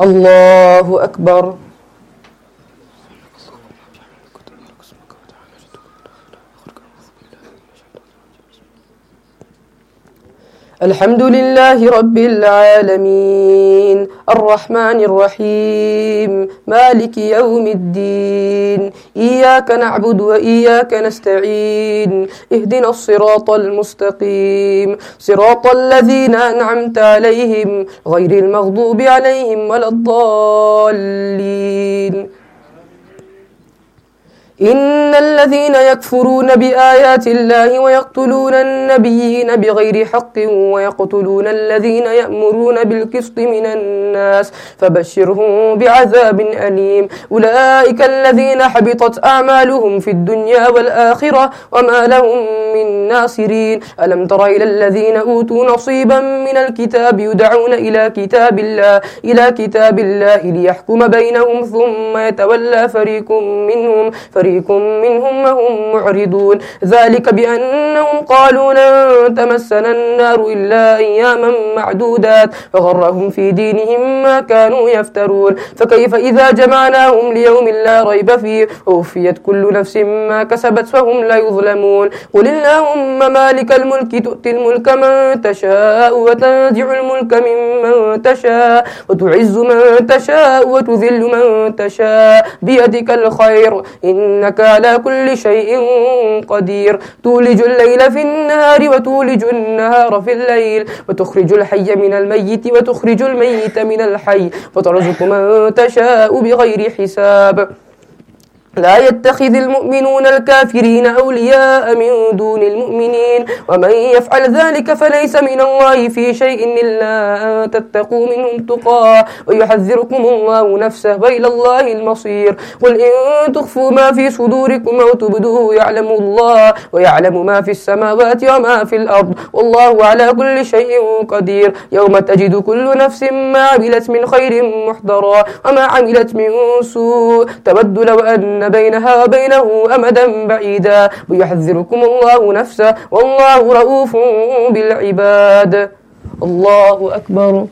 الله أكبر. الحمد لله رب العالمين الرحمن الرحيم مالك يوم الدين إياك نعبد وإياك نستعين اهدنا الصراط المستقيم صراط الذين أنعمت عليهم غير المغضوب عليهم ولا الضالين. إن الذين يكفرون بآيات الله ويقتلون النبيين بغير حق ويقتلون الذين يأمرون بالقسط من الناس فبشرهم بعذاب أليم. أولئك الذين حبطت أعمالهم في الدنيا والآخرة وما لهم من ناصرين. ألم تر إلى الذين أوتوا نصيبا من الكتاب يدعون إلى كتاب الله ليحكم بينهم ثم يتولى فريق منهم وهم معرضون. ذلك بأنهم قالوا لن تمسنا النار إلا أياما معدودات فغرهم في دينهم ما كانوا يفترون. فكيف إذا جمعناهم ليوم لا ريب فيه ووفيت كل نفس ما كسبت وهم لا يظلمون. قل اللهم مالك الملك تؤتي الملك من تشاء وتنزع الملك ممن تشاء وتعز من تشاء وتذل من تشاء بيدك الخير إنك على كل شيء قدير. تولج الليل في النهار وتولج النهار في الليل وتخرج الحي من الميت وتخرج الميت من الحي وترزق من تشاء بغير حساب. لا يتخذ المؤمنون الكافرين أولياء من دون المؤمنين ومن يفعل ذلك فليس من الله في شيء إلا أن تتقوا منهم تقاه ويحذركم الله نفسه وإلى الله المصير. قل إن تخفوا ما في صدوركم أو تبدوه يعلم الله ويعلم ما في السماوات وما في الأرض والله على كل شيء قدير. يوم تجد كل نفس ما عملت من خير محضرا وما عملت من سوء تود لو أن بينها وبينه أمدا بعيدا ويحذركم الله نفسه والله رؤوف بالعباد. الله أكبر.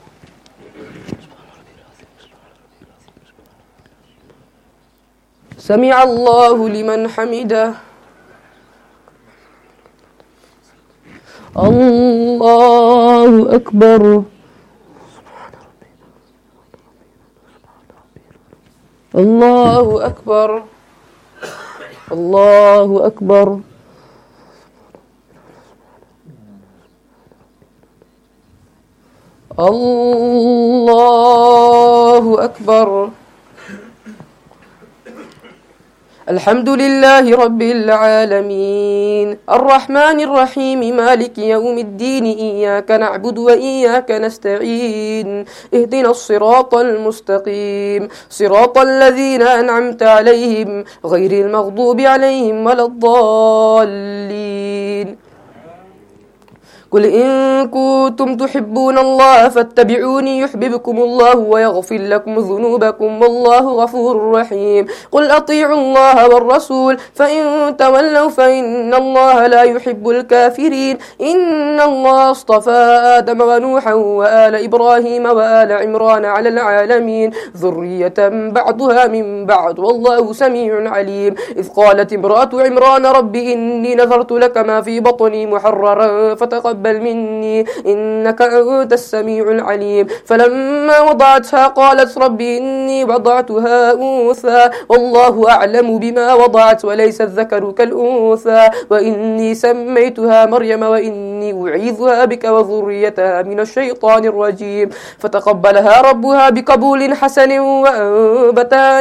سمع الله لمن حمده. الله أكبر. الله أكبر. الله أكبر. الله أكبر. الحمد لله رب العالمين الرحمن الرحيم مالك يوم الدين إياك نعبد وإياك نستعين اهدنا الصراط المستقيم صراط الذين أنعمت عليهم غير المغضوب عليهم ولا الضالين. قل إن كنتم تحبون الله فاتبعوني يحببكم الله ويغفر لكم ذنوبكم والله غفور رحيم. قل أطيعوا الله والرسول فإن تولوا فإن الله لا يحب الكافرين. إن الله اصطفى آدم ونوحا وآل إبراهيم وآل عمران على العالمين ذرية بعضها من بعض والله سميع عليم. إذ قالت امرأة عمران رب إني نذرت لك ما في بطني محررا فتقبل مني إنك أنت السميع العليم. فلما وضعتها قالت رب إني وضعتها أنثى والله أعلم بما وضعت وليس الذكر كالأنثى وإني سميتها مريم وإني أعيذها بك وذريتها من الشيطان الرجيم. فتقبلها ربها بقبول حسن وأنبتها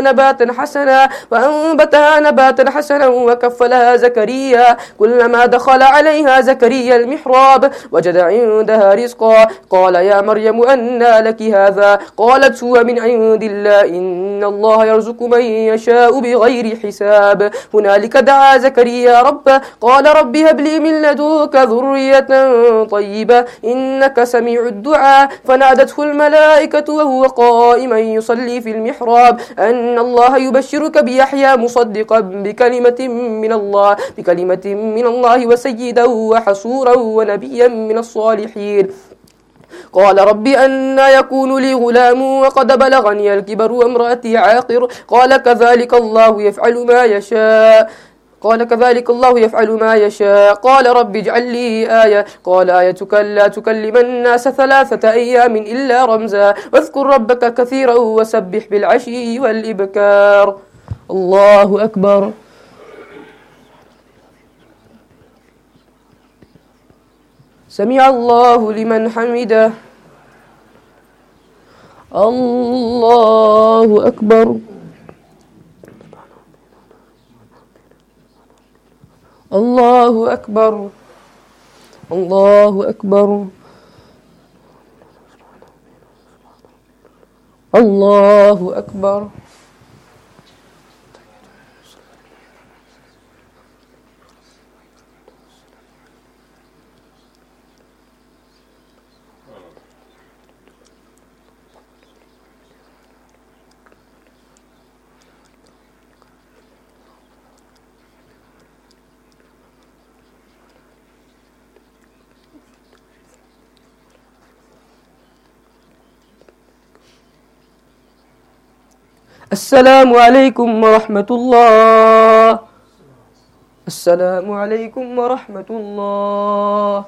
نباتا حسنا وكفلها زكريا. كلما دخل عليها زكريا المحراب وجد عندها رزقا قال يا مريم أنى لك هذا قالت هو من عند الله إن الله يرزق من يشاء بغير حساب. هنالك دعا زكريا ربه قال رب هب لي من لدنك ذرية طيبة إنك سميع الدعاء. فنادته الملائكة وهو قائما يصلي في المحراب أن الله يبشرك بيحيى مصدقا بكلمة من الله وسيدا وحصورا ونبيا من الصالحين. قال رب أنى يكون لي غلام وقد بلغني الكبر وامرأتي عاقر قال كذلك الله يفعل ما يشاء قال رب اجعل لي آية قال آيتك لا تكلم الناس 3 أيام إلا رمزا واذكر ربك كثيرا وسبح بالعشي والإبكار. الله أكبر. سمع الله لمن حمده. الله أكبر. الله أكبر. الله أكبر. الله أكبر. السلام عليكم ورحمة الله. السلام عليكم ورحمة الله.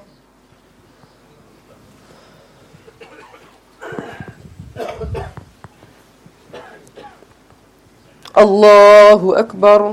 الله أكبر.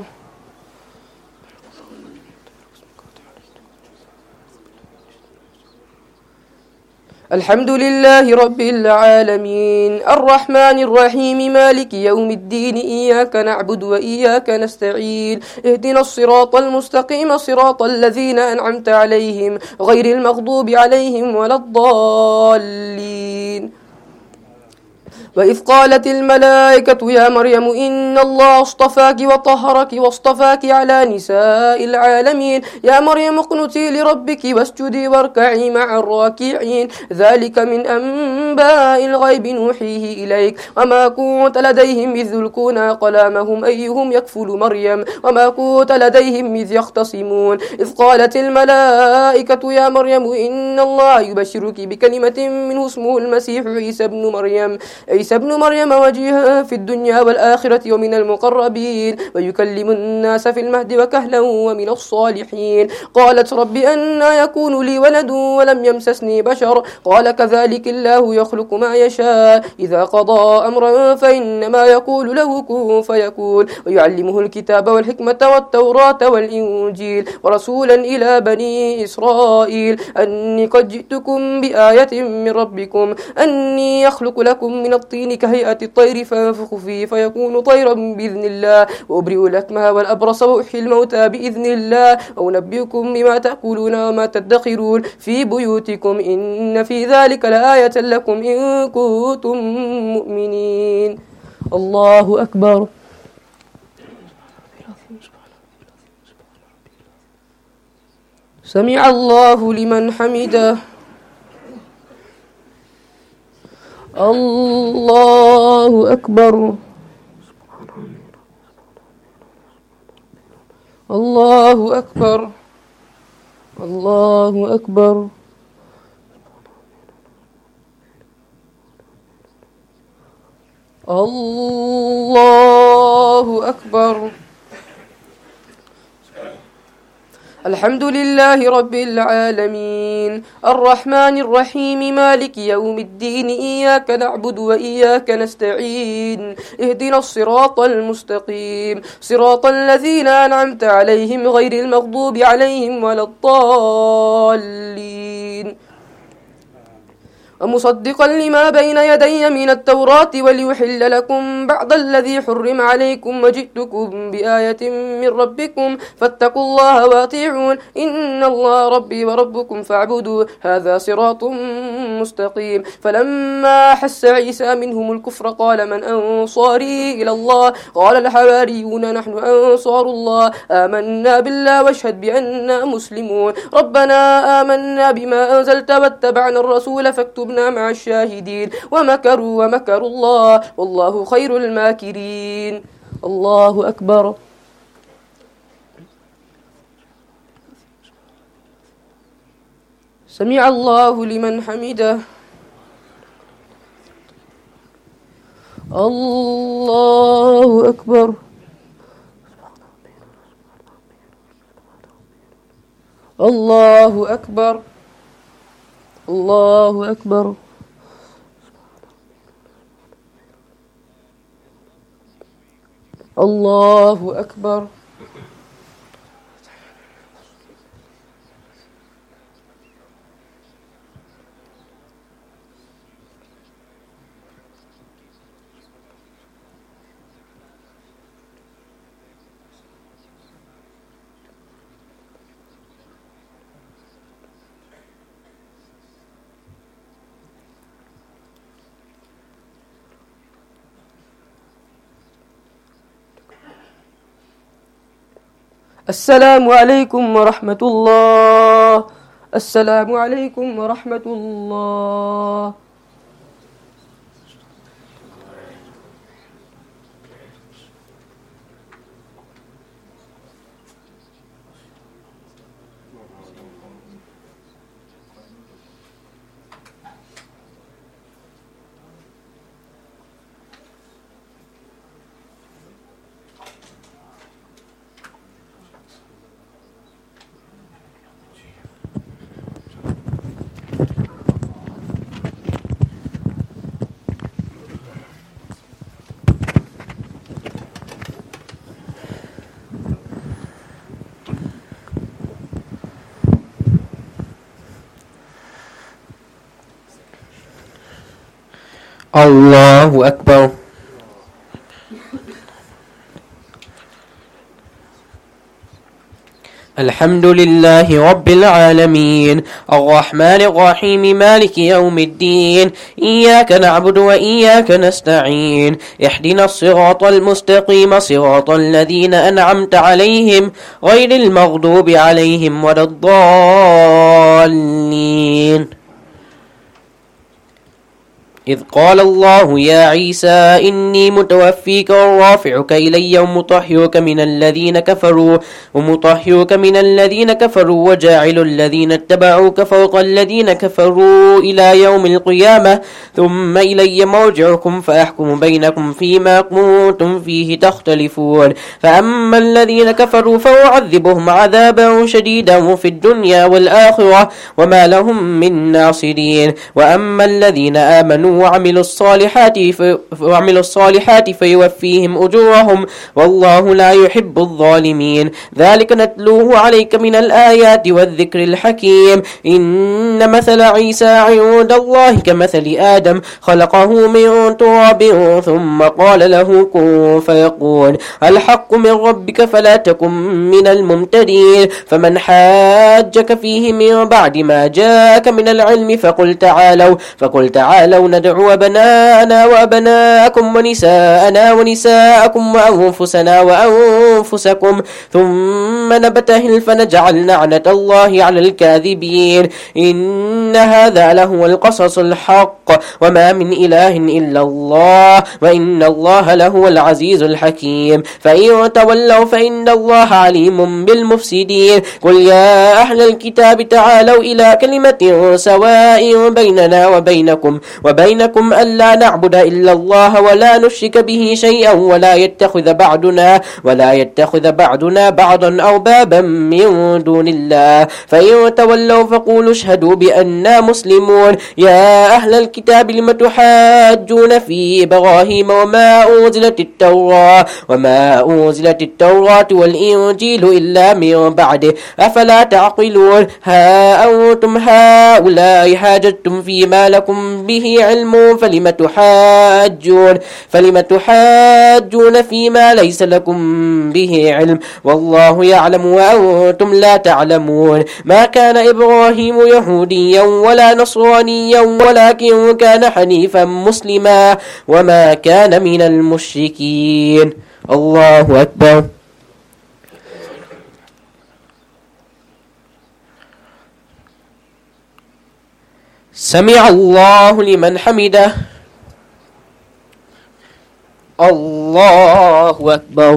الحمد لله رب العالمين الرحمن الرحيم مالك يوم الدين إياك نعبد وإياك نستعين اهدنا الصراط المستقيم صراط الذين أنعمت عليهم غير المغضوب عليهم ولا الضالين. وإذ قالت الملائكة يا مريم إن الله اصطفاك وطهرك واصطفاك على نساء العالمين يا مريم اقنتي لربك واسجدي واركعي مع الراكعين ذلك من أنباء الغيب نوحيه إليك وما كنت لديهم إذ يلقون أقلامهم أيهم يكفل مريم وما كنت لديهم إذ يختصمون إذ قالت الملائكة يا مريم إن الله يبشرك بكلمة منه اسمه المسيح عيسى ابن مريم وجيها في الدنيا والآخرة ومن المقربين ويكلم الناس في المهد وكهلا ومن الصالحين. قالت رب أنى يكون لي ولد ولم يمسسني بشر قال كذلك الله يخلق ما يشاء إذا قضى أمرا فإنما يقول له كن فيكون ويعلمه الكتاب والحكمة والتوراة والإنجيل ورسولا إلى بني إسرائيل أني قد جئتكم بآية من ربكم أني يخلق لكم من الطين كهيئة الطير فانفخ فيه فيكون طيرا بإذن الله وأبرئ الأكمه والأبرص وأحيي الموتى بإذن الله وأنبئكم بما تأكلون وما تدخرون في بيوتكم إن في ذلك لآية لكم إن كنتم مؤمنين. الله أكبر. سمع الله لمن حمده. الله أكبر. الله أكبر. الله أكبر. الله أكبر. الحمد لله رب العالمين الرحمن الرحيم مالك يوم الدين إياك نعبد وإياك نستعين اهدنا الصراط المستقيم صراط الذين أنعمت عليهم غير المغضوب عليهم ولا الضالين. ومصدقا لما بين يدي من التوراة وليحل لكم بعض الذي حرم عليكم وجئتكم بآية من ربكم فاتقوا الله واطيعون إن الله ربي وربكم فاعبدوا هذا صراط مستقيم. فلما أحس عيسى منهم الكفر قال من أنصاري إلى الله قال الحواريون نحن أنصار الله آمنا بالله واشهد بأننا مسلمون ربنا آمنا بما أنزلت واتبعنا الرسول فاكتبنا مع الشاهدين ومكروا ومكر الله والله خير الماكرين. الله أكبر. سمع الله لمن حمده. الله أكبر. الله أكبر. الله أكبر. الله أكبر. السلام عليكم ورحمة الله. السلام عليكم ورحمة الله. الله أكبر. الحمد لله رب العالمين الرحمن الرحيم مالك يوم الدين إياك نعبد وإياك نستعين اهدنا الصراط المستقيم صراط الذين أنعمت عليهم غير المغضوب عليهم ولا الضالين. إذ قال الله يا عيسى إني متوفيك ورافعك إلي ومطهرك من الذين كفروا وجاعل الذين اتبعوك فوق الذين كفروا إلى يوم القيامة ثم إلي مرجعكم فأحكم بينكم فيما كنتم فيه تختلفون. فأما الذين كفروا فأعذبهم عذابا شديدا في الدنيا والآخرة وما لهم من ناصرين. وأما الذين آمنوا وعملوا الصالحات فيوفيهم أجورهم والله لا يحب الظالمين. ذلك نتلوه عليك من الآيات والذكر الحكيم. إن مثل عيسى عند الله كمثل آدم خلقه من تراب ثم قال له كن فيكون. الحق من ربك فلا تكن من الممتدين. فمن حاجك فيه من بعد ما جاءك من العلم فقل تعالوا ندعو أبناءنا وأبناءكم ونساءنا ونساءكم وأنفسنا وأنفسكم ثم نبتهل فنجعل لعنة الله على الكاذبين. إن هذا لهو القصص الحق وما من إله إلا الله وإن الله لهو العزيز الحكيم. فإن تولوا فإن الله عليم بالمفسدين. قل يا أهل الكتاب تعالوا إلى كلمة سواء بيننا وبينكم ألا نعبد إلا الله ولا نشرك به شيئا ولا يتخذ بعضنا بعضا أربابا من دون الله. فإن تولوا فقولوا اشهدوا بأننا مسلمون. يا أهل الكتاب لم تحاجون في إبراهيم وما أنزلت التوراة والإنجيل إلا من بعده أفلا تعقلون. ها أنتم هؤلاء حاجتم فيما لكم به علم فلم تحاجون فيما ليس لكم به علم والله يعلم وأنتم لا تعلمون. ما كان إبراهيم يهوديا ولا نصرانيا ولكن كان حنيفا مسلما وما كان من المشركين. الله أكبر. سمع الله لمن حمده. الله أكبر.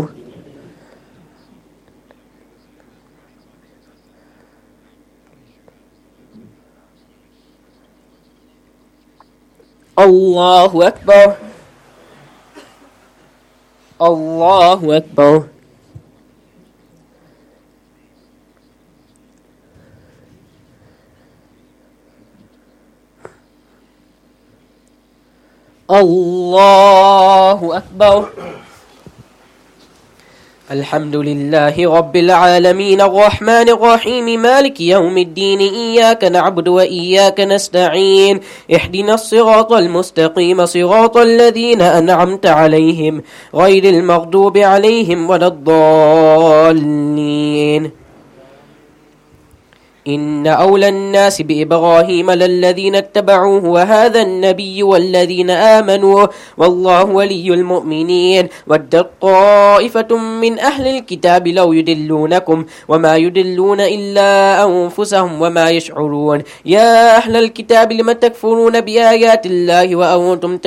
الله أكبر. الله أكبر. الله أكبر. الحمد لله رب العالمين الرحمن الرحيم مالك يوم الدين إياك نعبد وإياك نستعين اهدنا الصراط المستقيم صراط الذين أنعمت عليهم غير المغضوب عليهم ولا الضالين. إن أولى الناس بإبراهيم للذين اتبعوه وهذا النبي والذين آمنوا والله ولي المؤمنين. ودت طائفة من أهل الكتاب لو يدلونكم وما يدلون إلا أنفسهم وما يشعرون. يا أهل الكتاب لم تكفرون بآيات الله وأنتم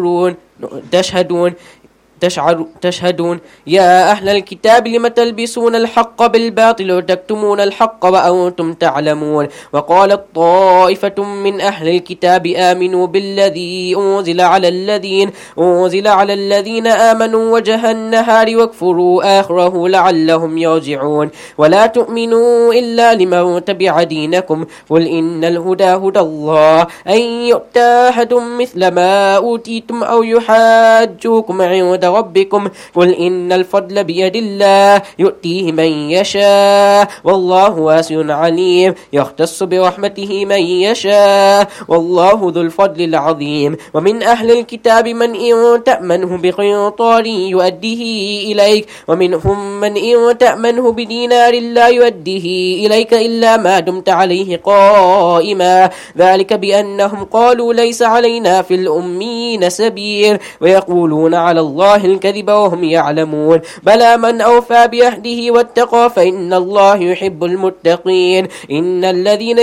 تشهدون يا أهل الكتاب لم تلبسون الحق بالباطل وتكتمون الحق وأنتم تعلمون. وقالت طائفة من أهل الكتاب آمنوا بالذي أنزل على الذين آمنوا وجه النهار واكفروا آخره لعلهم يرجعون. ولا تؤمنوا إلا لمن تبع دينكم قل إن الهدى هدى الله أن يؤتى أحد مثل ما أوتيتم أو يحاجوكم عند ربكم قل إن الفضل بيد الله يؤتيه من يشاء والله واسع عليم يختص برحمته من يشاء والله ذو الفضل العظيم. ومن أهل الكتاب من إن تأمنه بقنطار يؤديه إليك ومنهم من إن تأمنه بدينار لا يؤديه إليك إلا ما دمت عليه قائما ذلك بأنهم قالوا ليس علينا في الأمين سبيل ويقولون على الله الكذب وهم يعلمون. بلى من أوفى بعهده واتقى فإن الله يحب المتقين. إن الذين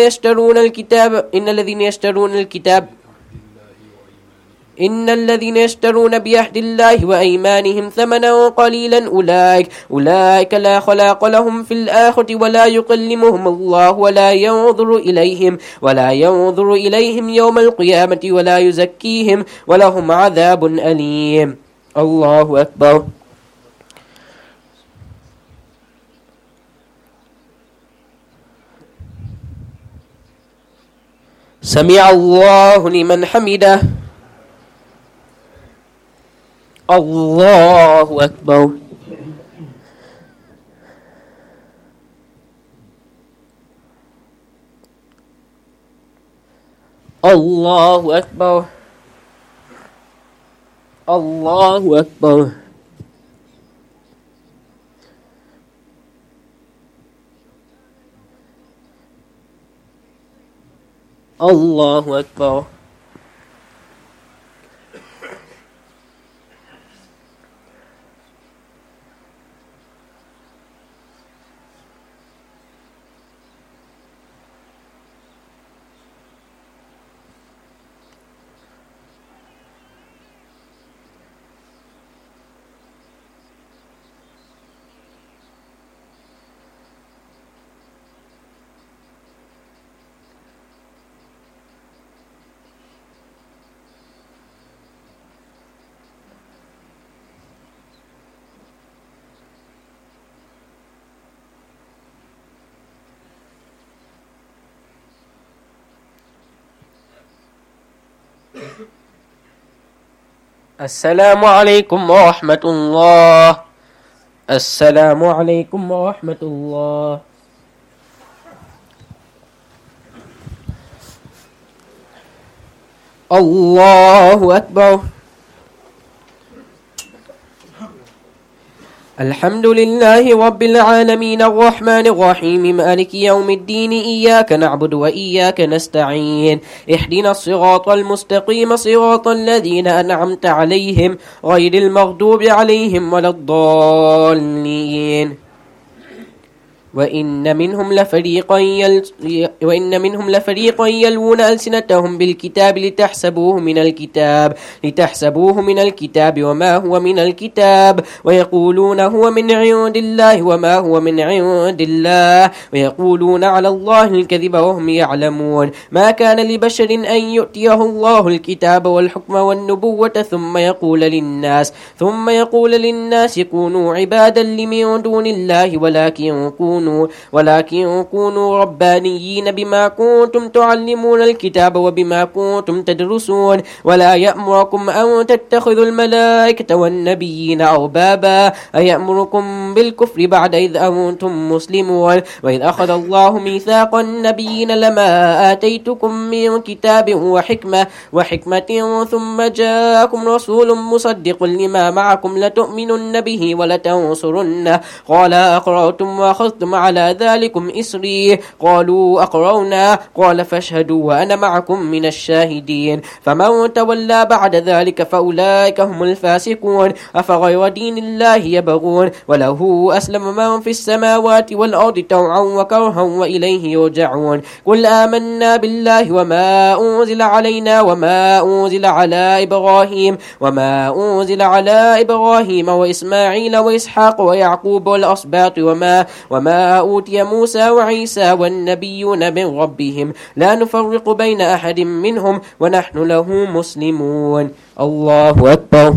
يشترون بعهد الله وأيمانهم ثمنا قليلا أولئك لا خلاق لهم في الآخرة ولا يكلمهم الله ولا ينظر إليهم يوم القيامة ولا يزكيهم ولهم عذاب أليم. الله أكبر. سمع الله لمن حمده. الله أكبر. الله أكبر. الله أكبر. الله أكبر. السلام عليكم ورحمة الله. السلام عليكم ورحمة الله. الله أكبر. الحمد لله رب العالمين الرحمن الرحيم مالك يوم الدين إياك نعبد وإياك نستعين اهدنا الصراط المستقيم صراط الذين أنعمت عليهم غير المغضوب عليهم ولا الضالين. وإن منهم لفريقا يلوون ألسنتهم بالكتاب لتحسبوه من الكتاب وما هو من الكتاب ويقولون هو من عند الله وما هو من عند الله ويقولون على الله الكذب وهم يعلمون ما كان لبشر أن يؤتيه الله الكتاب والحكم والنبوة ثم يقول للناس كونوا عبادا لمن دون الله ولكن كونوا ربانيين بما كنتم تعلمون الكتاب وبما كنتم تدرسون ولا يأمركم أن تتخذوا الملائكة والنبيين أربابا أيأمركم بالكفر بعد إذ أنتم مسلمون وإذ أخذ الله ميثاق النبيين لما آتيتكم من كتاب وحكمة ثم جاءكم رسول مصدق لما معكم لتؤمنن به ولتنصرنه قال أقررتم وأخذتم على ذلكم إسري قالوا أقررنا قال فاشهدوا وأنا معكم من الشاهدين فمن تولى بعد ذلك فأولئك هم الفاسقون أفغير دين الله يبغون وله أسلم من في السماوات والأرض طوعا وكرها وإليه يرجعون قل آمنا بالله وما أنزل علينا وما أنزل على إبراهيم وإسماعيل وإسحاق ويعقوب والأسباط وما أوتي موسى وعيسى والنبيون من ربهم لا نفرق بين أحد منهم ونحن له مسلمون الله أكبر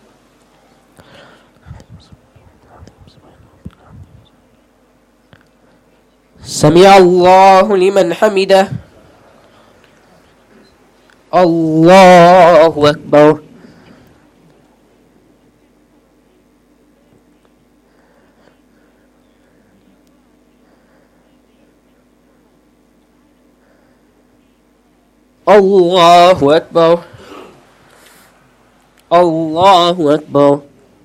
سمع الله لمن حمده الله أكبر الله أكبر الله أكبر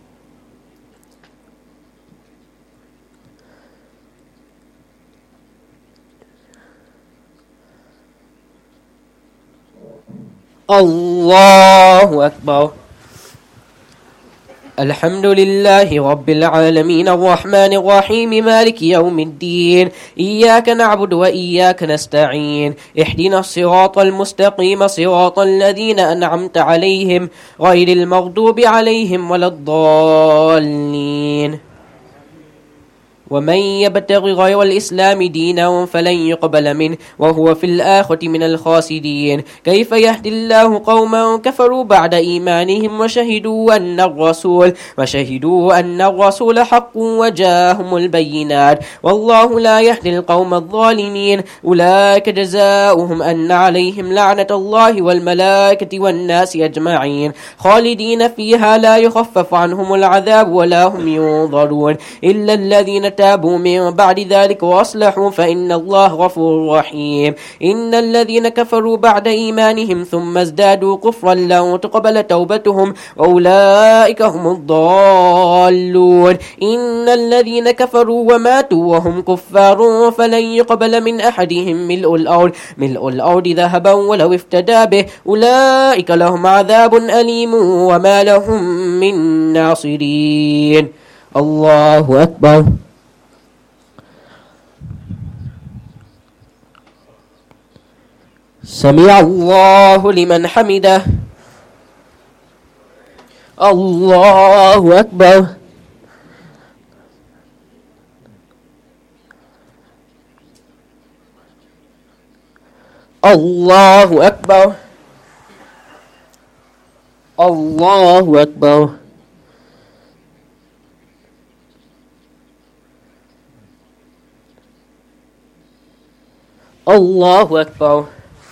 الله أكبر الحمد لله رب العالمين الرحمن الرحيم مالك يوم الدين إياك نعبد وإياك نستعين اهدنا الصراط المستقيم صراط الذين أنعمت عليهم غير المغضوب عليهم ولا الضالين ومن يبتغ غير الإسلام دينا فلن يقبل منه وهو في الآخرة من الخاسرين كيف يهدي الله قوما كفروا بعد إيمانهم وشهدوا أن الرسول حق وجاءهم البينات والله لا يهدي القوم الظالمين أولئك جزاؤهم أن عليهم لعنة الله والملائكة والناس أجمعين خالدين فيها لا يخفف عنهم العذاب ولا هم ينظرون إلا الذين تابوا من بعد ذلك وأصلحوا فإن الله غفور رحيم إن الذين كفروا بعد إيمانهم ثم ازدادوا كفرا لن تقبل توبتهم وأولئك هم الضالون إن الذين كفروا وماتوا وهم كفار فلن يقبل من أحدهم ملء الأرض ذهبا ولو افتدى به أولئك لهم عذاب أليم وما لهم من ناصرين الله أكبر سمع الله لمن حمده الله أكبر الله أكبر الله أكبر الله أكبر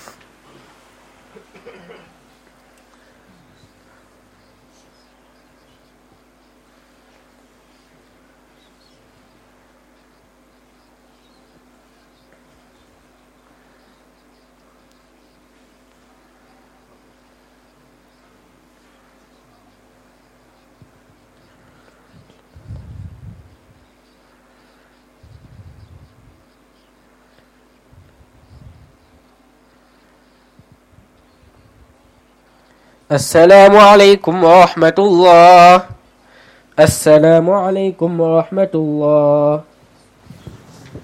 السلام عليكم ورحمة الله السلام عليكم ورحمة الله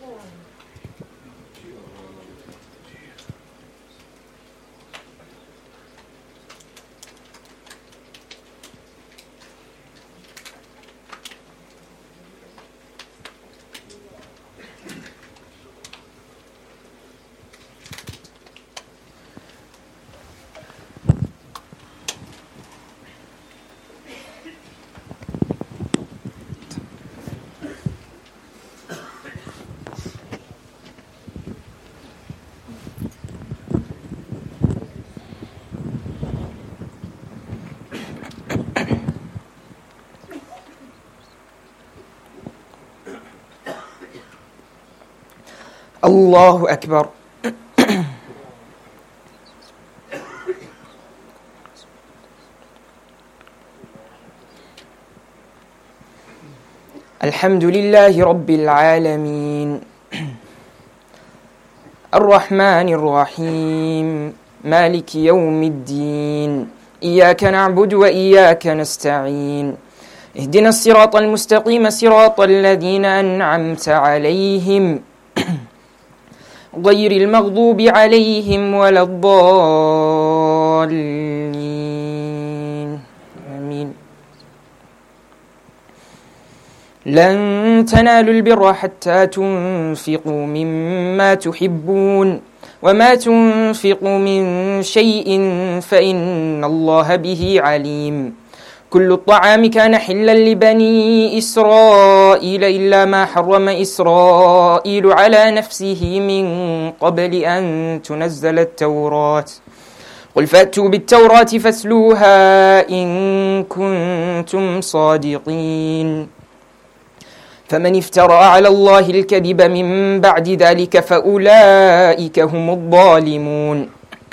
الله أكبر. الحمد لله رب العالمين الرحمن الرحيم مالك يوم الدين إياك نعبد وإياك نستعين اهدنا الصراط المستقيم صراط الذين أنعمت عليهم غير المغضوب عليهم ولا الضالين آمين. لن تنالوا البر حتى تنفقوا مما تحبون وما تنفقوا من شيء فإن الله به عليم. كل الطعام كان حلا لبني إسرائيل إلا ما حرم إسرائيل على نفسه من قبل أن تنزل التوراة قل فأتوا بالتوراة فاتلوها إن كنتم صادقين. فمن افترى على الله الكذب من بعد ذلك فأولئك هم الظالمون.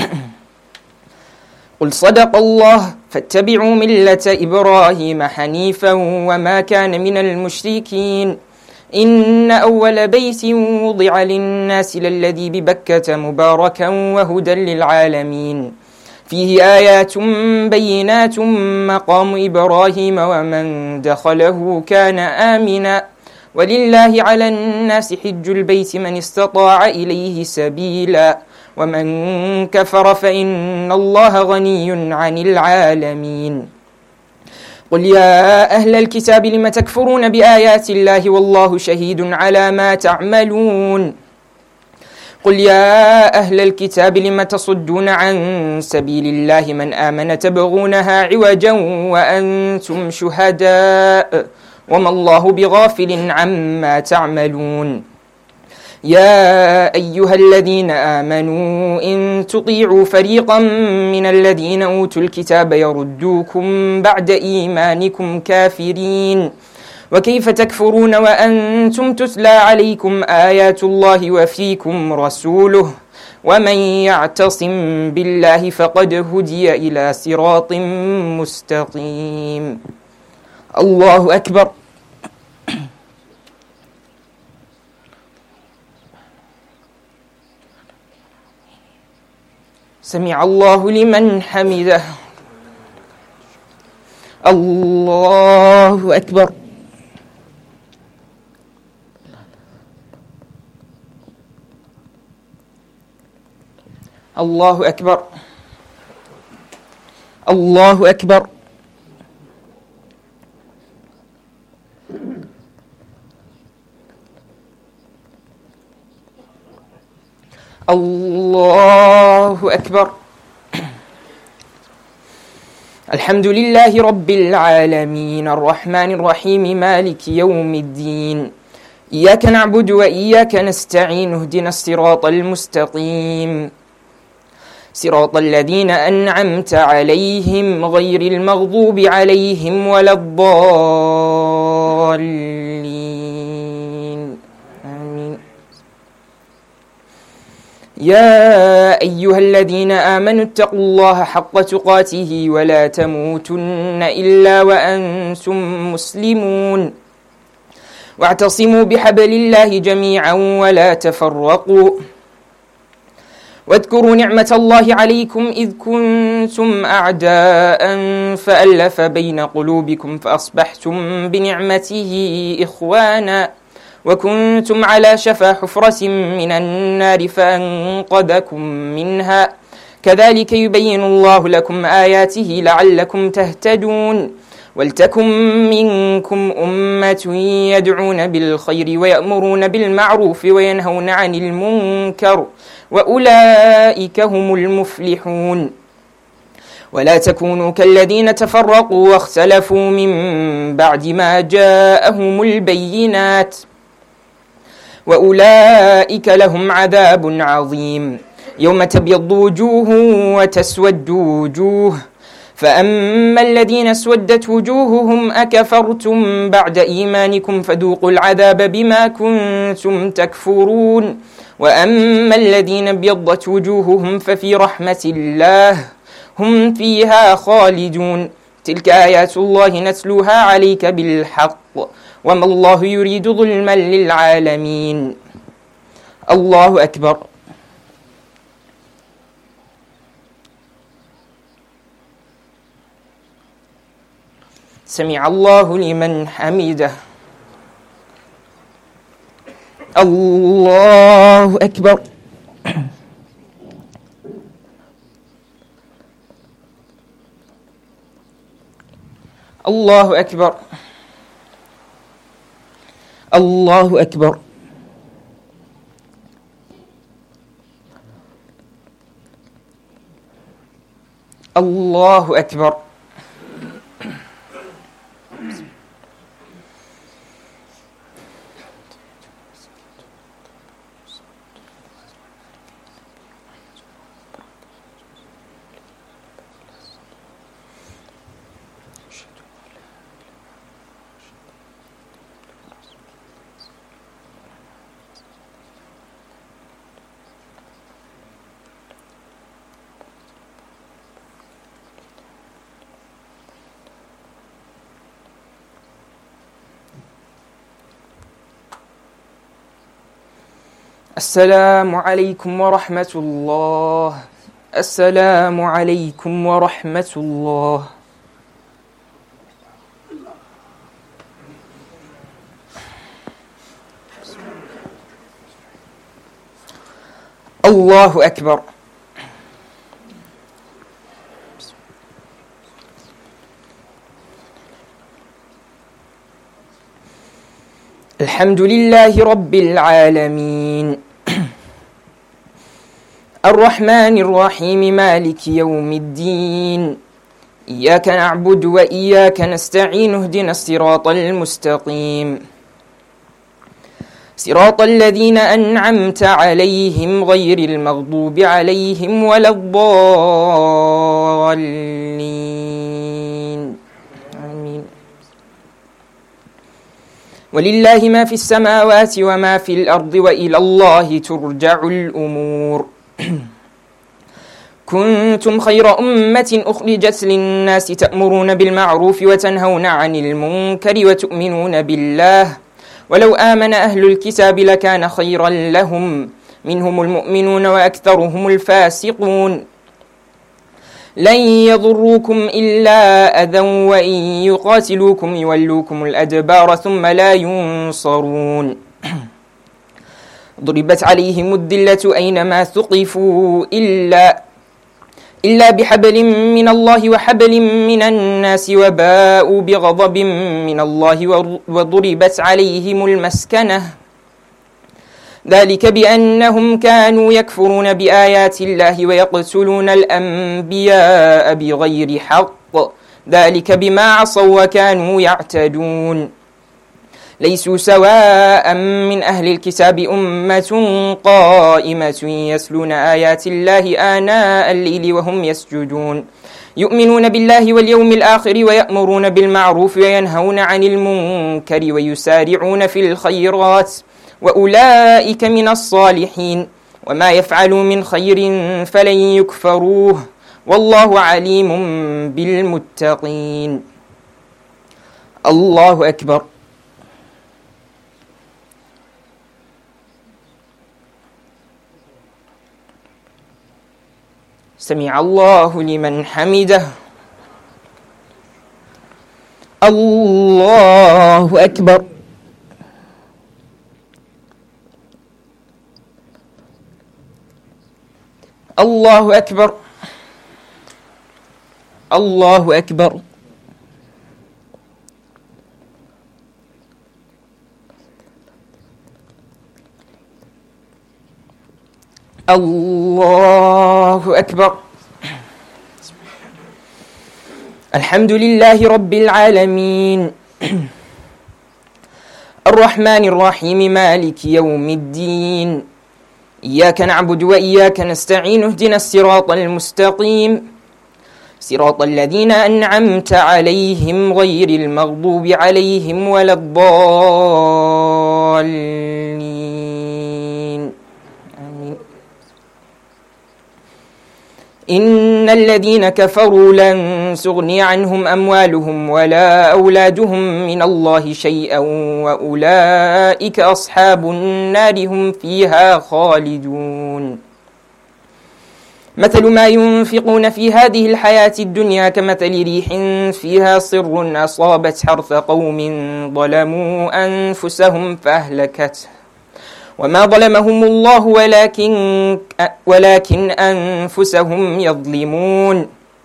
قل صدق الله فاتبعوا ملة إبراهيم حنيفا وما كان من المشركين إن أول بيت وضع للناس للذي ببكة مباركا وهدى للعالمين فيه آيات بينات مقام إبراهيم ومن دخله كان آمنا ولله على الناس حج البيت من استطاع إليه سبيلا ومن كفر فإن الله غني عن العالمين. قل يا أهل الكتاب لم تكفرون بآيات الله والله شهيد على ما تعملون. قل يا أهل الكتاب لم تصدون عن سبيل الله من آمن تبغونها عوجا وأنتم شهداء وما الله بغافل عما تعملون. يا أيها الذين آمنوا إن تطيعوا فريقا من الذين أوتوا الكتاب يردوكم بعد إيمانكم كافرين وكيف تكفرون وأنتم تتلى عليكم آيات الله وفيكم رسوله ومن يعتصم بالله فقد هدي إلى صراط مستقيم. الله أكبر. سمع الله لمن حمده. الله أكبر. الله أكبر. الله أكبر. الله أكبر. الحمد لله رب العالمين الرحمن الرحيم مالك يوم الدين إياك نعبد وإياك نستعين اهدنا الصراط المستقيم صراط الذين أنعمت عليهم غير المغضوب عليهم ولا الضالين آمين. يا أيها الذين آمنوا اتقوا الله حق تقاته ولا تموتن إلا وأنتم مسلمون واعتصموا بحبل الله جميعا ولا تفرقوا واذكروا نعمة الله عليكم إذ كنتم أعداء فألف بين قلوبكم فأصبحتم بنعمته إخوانا وكنتم على شفا حفرة من النار فأنقذكم منها كذلك يبين الله لكم آياته لعلكم تهتدون ولتكن منكم أمة يدعون بالخير ويأمرون بالمعروف وينهون عن المنكر وأولئك هم المفلحون ولا تكونوا كالذين تفرقوا واختلفوا من بعد ما جاءهم البينات وأولئك لهم عذاب عظيم يوم تبيض وجوه وتسود وجوه فأما الذين اسودت وجوههم أكفرتم بعد إيمانكم فذوقوا العذاب بما كنتم تكفرون وأما الذين ابيضت وجوههم ففي رحمة الله هم فيها خالدون تلك آيات الله نتلوها عليك بالحق وما الله يريد ظلما للعالمين. الله أكبر. سمع الله لمن حمده. الله أكبر. الله أكبر. الله أكبر. الله أكبر. السلام عليكم ورحمة الله. السلام عليكم ورحمة الله. الله أكبر. الحمد لله رب العالمين الرحمن الرحيم مالك يوم الدين إياك نعبد وإياك نستعين اهدنا الصراط المستقيم صراط الذين أنعمت عليهم غير المغضوب عليهم ولا الضالين آمين. ولله ما في السماوات وما في الأرض وإلى الله ترجع الأمور كنتم خير أمة أخرجت للناس تأمرون بالمعروف وتنهون عن المنكر وتؤمنون بالله ولو آمن أهل الكتاب لكان خيرا لهم منهم المؤمنون وأكثرهم الفاسقون لن يضروكم إلا أذى وإن يقاتلوكم يولوكم الأدبار ثم لا ينصرون ضربت عليهم الذلة أينما ثقفوا إلا بحبل من الله وحبل من الناس وباءوا بغضب من الله وضربت عليهم المسكنة ذلك بأنهم كانوا يكفرون بآيات الله ويقتلون الأنبياء بغير حق ذلك بما عصوا وكانوا يعتدون ليسوا سواء من أهل الكتاب أمة قائمة يتلون آيات الله آناء الليل وهم يسجدون يؤمنون بالله واليوم الآخر ويأمرون بالمعروف وينهون عن المنكر ويسارعون في الخيرات وأولئك من الصالحين وما يفعلوا من خير فلن يكفروه والله عليم بالمتقين. الله أكبر. سمع الله لمن حمده. الله أكبر. الله أكبر. الله أكبر. الله أكبر. الحمد لله رب العالمين الرحمن الرحيم مالك يوم الدين إياك نعبد وإياك نستعين اهدنا الصراط المستقيم صراط الذين أنعمت عليهم غير المغضوب عليهم ولا الضالين آمين. إن الذين كفروا لن تغني عنهم أموالهم ولا أولادهم من الله شيئا وأولئك أصحاب النار هم فيها خالدون. مثل ما ينفقون في هذه الحياة الدنيا كمثل ريح فيها صر أصابت حرث قوم ظلموا أنفسهم فأهلكته وما ظلمهم الله ولكن أنفسهم يظلمون.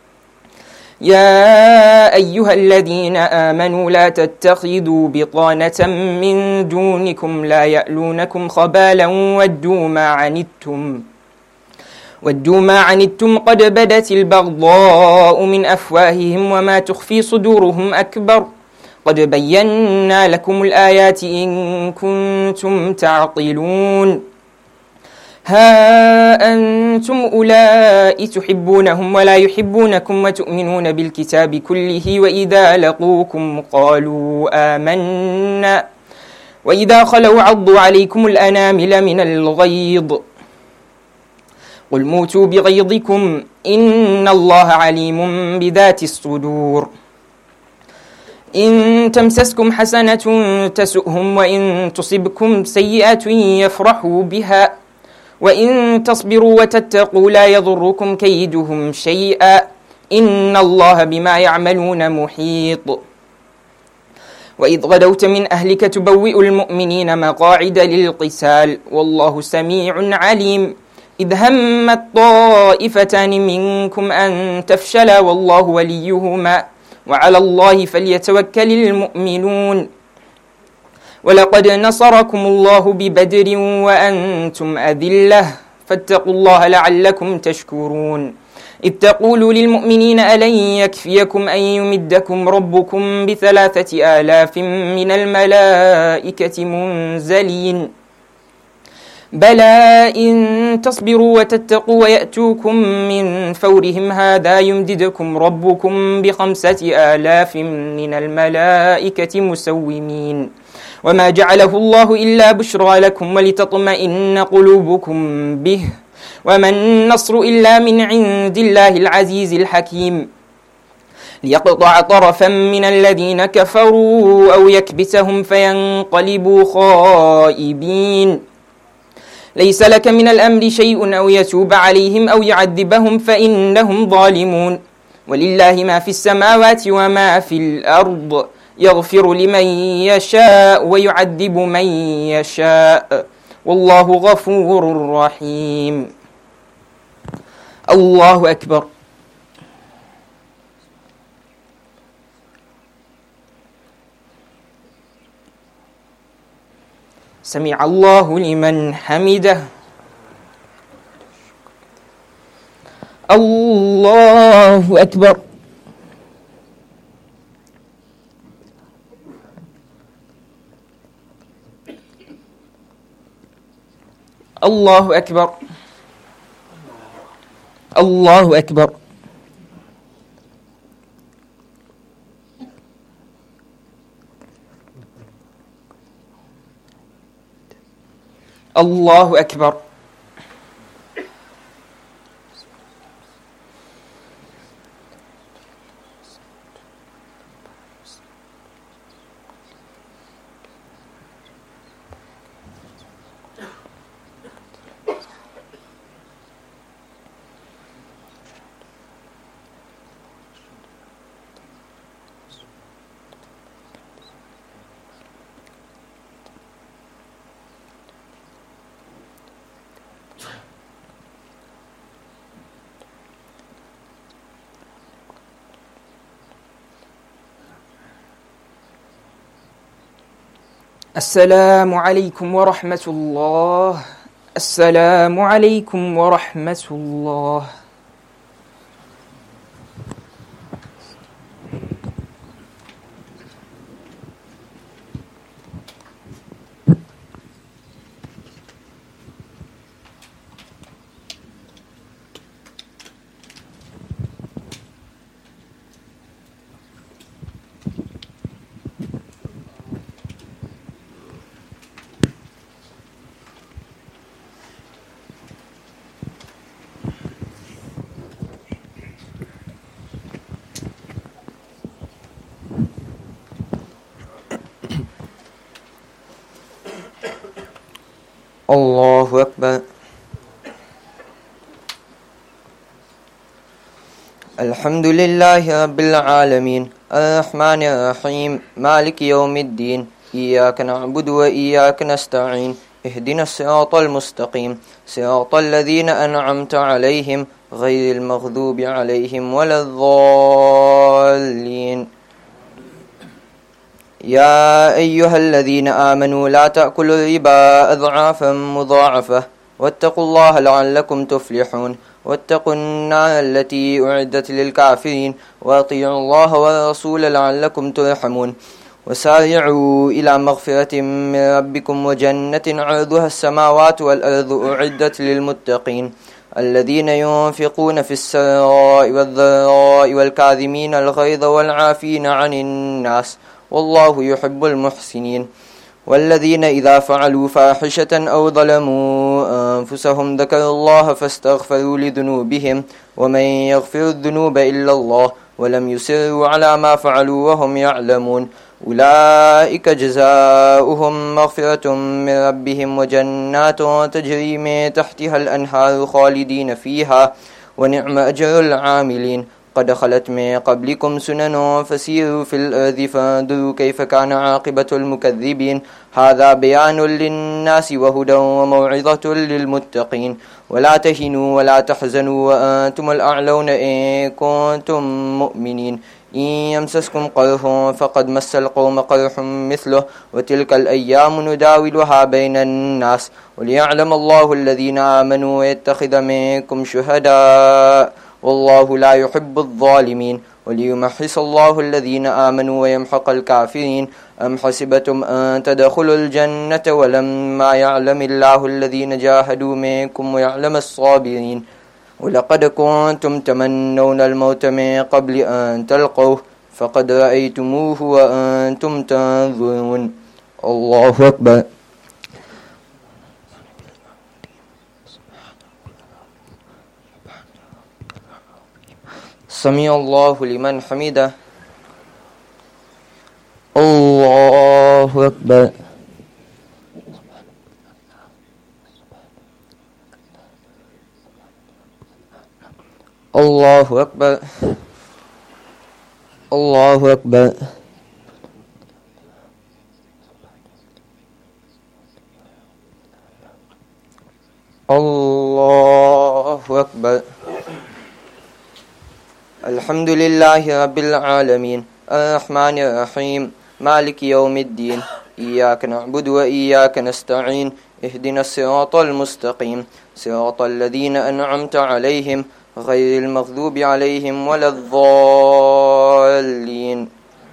يا أيها الذين آمنوا لا تتخذوا بطانة من دونكم لا يألونكم خبالا ودوا ما عنتم قد بدت البغضاء من أفواههم وما تخفي صدورهم أكبر قد بينا لكم الآيات إن كنتم تعقلون. ها أنتم أولئك تحبونهم ولا يحبونكم وتؤمنون بالكتاب كله وإذا لقوكم قالوا آمنا وإذا خلوا عضوا عليكم الأنامل من الغيظ قل موتوا بغيظكم إن الله عليم بذات الصدور. إن تمسسكم حسنة تسؤهم وإن تصبكم سيئة يفرحوا بها وإن تصبروا وتتقوا لا يضركم كيدهم شيئا إن الله بما يعملون محيط. وإذ غدوت من أهلك تبوئ المؤمنين مقاعد للقتال والله سميع عليم. إذ همت طائفتان منكم أن تفشلا والله وليهما وعلى الله فليتوكل المؤمنون. ولقد نصركم الله ببدر وأنتم أذلة فاتقوا الله لعلكم تشكرون. إذ تقولوا للمؤمنين ألن يكفيكم أن يمدكم ربكم ب3,000 من الملائكة منزلين بلى إن تصبروا وتتقوا ويأتوكم من فورهم هذا يمددكم ربكم ب5,000 من الملائكة مسومين وما جعله الله إلا بشرى لكم ولتطمئن قلوبكم به وما النصر إلا من عند الله العزيز الحكيم. ليقطع طرفا من الذين كفروا أو يكبتهم فينقلبوا خائبين. ليس لك من الأمر شيء أو يتوب عليهم أو يعذبهم فإنهم ظالمون. ولله ما في السماوات وما في الأرض يغفر لمن يشاء ويعذب من يشاء والله غفور رحيم. الله أكبر. سمع الله لمن حمده. الله أكبر. الله أكبر. الله أكبر. الله أكبر. السلام عليكم ورحمة الله. السلام عليكم ورحمة الله. الله أكبر. الحمد لله رب العالمين الرحمن الرحيم مالك يوم الدين إياك نعبد وإياك نستعين اهدنا الصراط المستقيم صراط الذين أنعمت عليهم غير المغضوب عليهم ولا الضالين. يا أيها الذين آمنوا لا تأكلوا الربا أضعافا مضاعفة واتقوا الله لعلكم تفلحون واتقوا النار التي أعدت للكافرين وأطيعوا الله والرسول لعلكم ترحمون وسارعوا إلى مغفرة من ربكم وجنة عرضها السماوات والأرض أعدت للمتقين الذين ينفقون في السراء والضراء والكاظمين الغيظ والعافين عن الناس والله يحب المحسنين. والذين إذا فعلوا فاحشة أو ظلموا أنفسهم ذكروا الله فاستغفروا لذنوبهم ومن يغفر الذنوب إلا الله ولم يصروا على ما فعلوا وهم يعلمون أولئك جزاؤهم مغفرة من ربهم وجنات تجري من تحتها الأنهار خالدين فيها ونعم أجر العاملين. قد خلت من قبلكم سنن فسيروا في الأرض فانظروا كيف كان عاقبة المكذبين. هذا بيان للناس وهدى وموعظة للمتقين. ولا تهنوا ولا تحزنوا وأنتم الأعلون إن كنتم مؤمنين. إن يمسسكم قرح فقد مس القوم قرح مثله وتلك الأيام نداولها بين الناس وليعلم الله الذين آمنوا ويتخذ منكم شهداء والله لا يحب الظالمين وليمحص الله الذين آمنوا ويمحق الكافرين. أم حسبتم أن تدخلوا الجنة ولما يعلم الله الذين جاهدوا منكم ويعلم الصابرين. ولقد كنتم تمنون الموت من قبل أن تلقوه فقد رأيتموه وأنتم تنظرون. الله أكبر. سمع الله لمن حمده. الله أكبر. الله أكبر. الله أكبر. الله أكبر. الحمد لله رب العالمين الرحمن الرحيم مالك يوم الدين إياك نعبد وإياك نستعين اهدنا الصراط المستقيم صراط الذين أنعمت عليهم غير المغضوب عليهم ولا الضالين.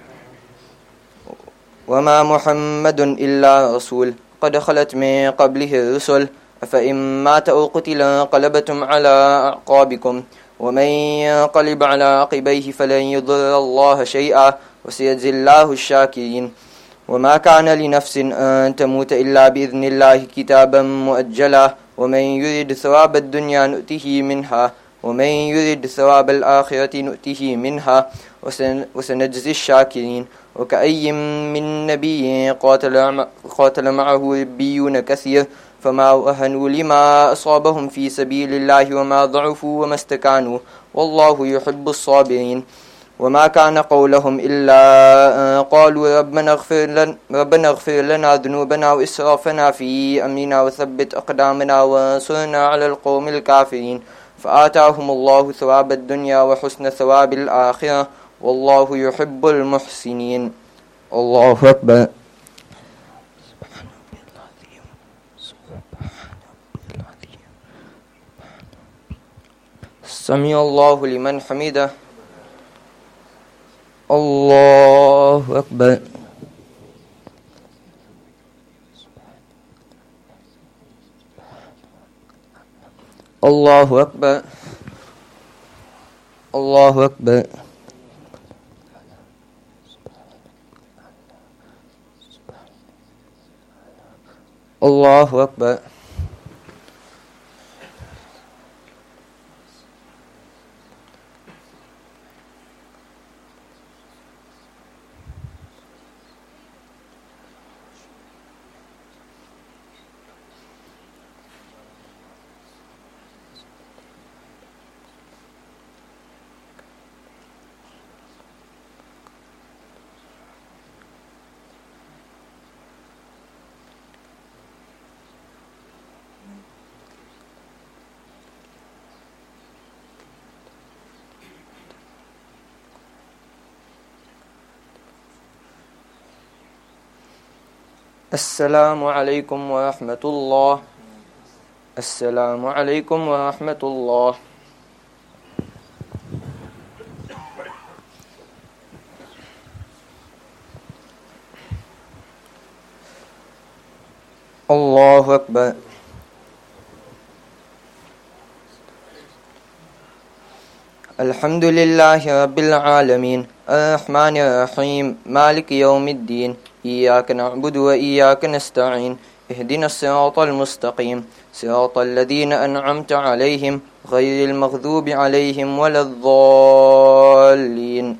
وما محمد إلا رسول قد خلت من قبله الرسل أفإن مات أو قتل انقلبتم على أعقابكم ومن ينقلب على عقبيه فلن يضر الله شيئا وسيجزي الله الشاكرين. وما كان لنفس أن تموت إلا بإذن الله كتابا مؤجلا ومن يريد ثواب الدنيا نؤته منها ومن يريد ثواب الآخرة نؤته منها وسنجزي الشاكرين. وكأي من نبي قاتل معه ربيون كثير فما وهنوا لما أصابهم في سبيل الله وما ضعفوا وما استكانوا والله يحب الصابرين. وما كان قولهم إلا قالوا ربنا اغفر لنا ذنوبنا وإسرافنا في أمرنا وثبت أقدامنا وانصرنا على القوم الكافرين فآتاهم الله ثواب الدنيا وحسن ثواب الآخرة والله يحب المحسنين. الله أكبر. سمع الله لمن حمده. الله أكبر. الله أكبر. الله أكبر. الله أكبر. السلام عليكم ورحمة الله. السلام عليكم ورحمة الله. الله أكبر. الحمد لله رب العالمين الرحمن الرحيم مالك يوم الدين إياك نعبد وإياك نستعين اهدنا الصراط المستقيم صراط الذين أنعمت عليهم غير المغضوب عليهم ولا الضالين.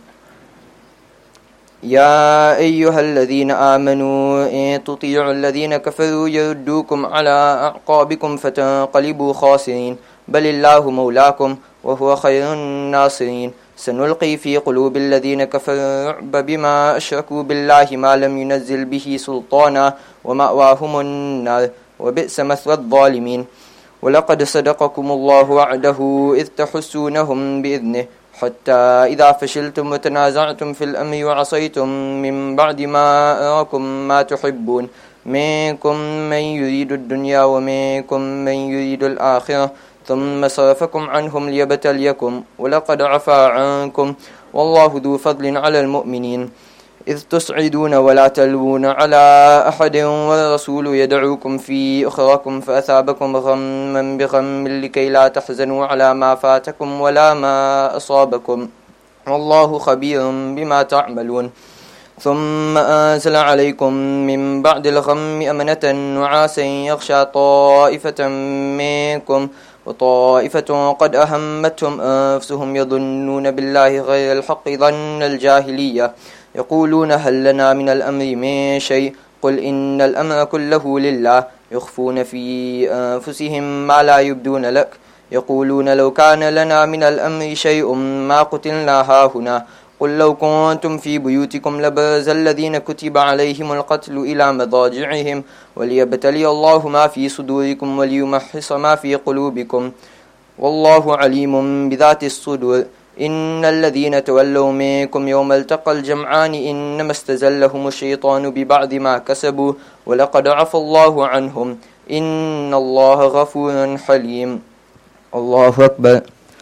يا أيها الذين آمنوا إن تطيعوا الذين كفروا يردوكم على أعقابكم فتنقلبوا خاسرين بل الله مولاكم وهو خير الناصرين. سنلقي في قلوب الذين كفروا الرعب بما أشركوا بالله ما لم ينزل به سلطانا ومأواهم النار وبئس مثوى الظالمين. ولقد صدقكم الله وعده إذ تحسونهم بإذنه حتى إذا فشلتم وتنازعتم في الأمر وعصيتم من بعد ما أراكم ما تحبون منكم من يريد الدنيا ومنكم من يريد الآخرة ثم صرفكم عنهم ليبتليكم ولقد عفا عنكم والله ذو فضل على المؤمنين. إذ تصعدون ولا تلوون على أحد والرسول يدعوكم في أخراكم فأثابكم غما بغم لكي لا تحزنوا على ما فاتكم ولا ما أصابكم والله خبير بما تعملون. ثم أنزل عليكم من بعد الغم أمنة نعاسا يغشى طائفة منكم وطائفة قد أهمتهم أنفسهم يظنون بالله غير الحق ظن الجاهلية يقولون هل لنا من الأمر من شيء قل إن الأمر كله لله يخفون في أنفسهم ما لا يبدون لك يقولون لو كان لنا من الأمر شيء ما قتلنا هاهنا قل لو كنتم في بيوتكم لبرز الذين كتب عليهم القتل إلى مضاجعهم وليبتلي الله ما في صدوركم وليمحص ما في قلوبكم والله عليم بذات الصدور. إن الذين تولوا منكم يوم التقى الجمعان إنما استزلهم الشيطان ببعض ما كسبوا ولقد عفى الله عنهم إن الله غفور حليم. الله أكبر.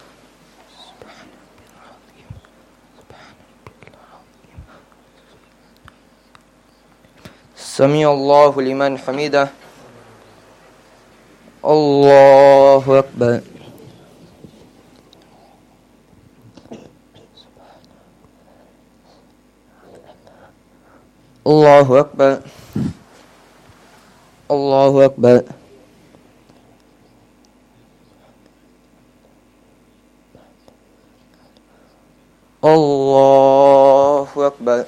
سمع الله لمن حمده. الله أكبر. الله أكبر. الله أكبر. الله أكبر.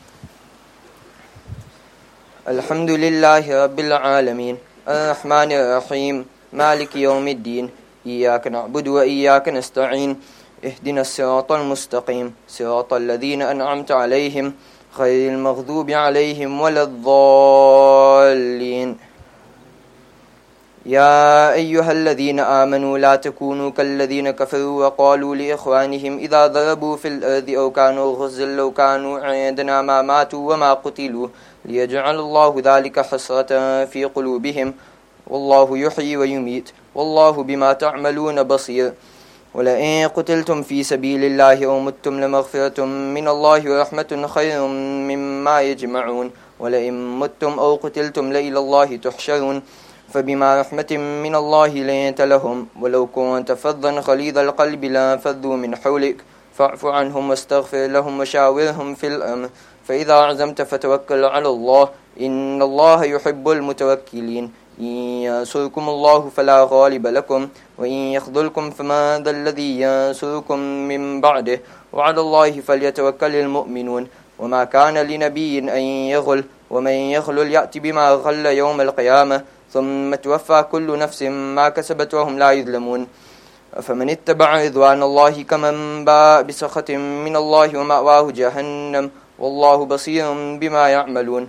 الحمد لله رب العالمين الرحمن الرحيم مالك يوم الدين إياك نعبد وإياك نستعين اهدنا الصراط المستقيم صراط الذين أنعمت عليهم غير المغضوب عليهم ولا الضالين. يا أيها الذين آمنوا لا تكونوا كالذين كفروا وقالوا لإخوانهم إذا ضربوا في الأرض أو كانوا غزا لو كانوا عندنا ما ماتوا وما قتلوا ليجعل الله ذلك حسرة في قلوبهم والله يحيي ويميت والله بما تعملون بصير ولئن قتلتم في سبيل الله أو متم لمغفرة من الله ورحمة خير مما يجمعون ولئن متم أو قتلتم لإلى الله تحشرون فبما رحمة من الله لنت لهم ولو كنت فظا غليظ القلب لانفضوا من حولك فاعف عنهم واستغفر لهم وشاورهم في الأمر فإذا عزمت فتوكل على الله إن الله يحب المتوكلين إن ينصركم الله فلا غالب لكم وإن يخذلكم فما ذا الذي ينصركم من بعده وعلى الله فليتوكل المؤمنون وما كان لنبي أن يغل ومن يغل يأتي بما غل يوم القيامة ثم توفى كل نفس ما كسبت وهم لا يظلمون فمن اتبع رضوان الله كمن باء بسخط من الله ومأواه جهنم والله بصير بما يعملون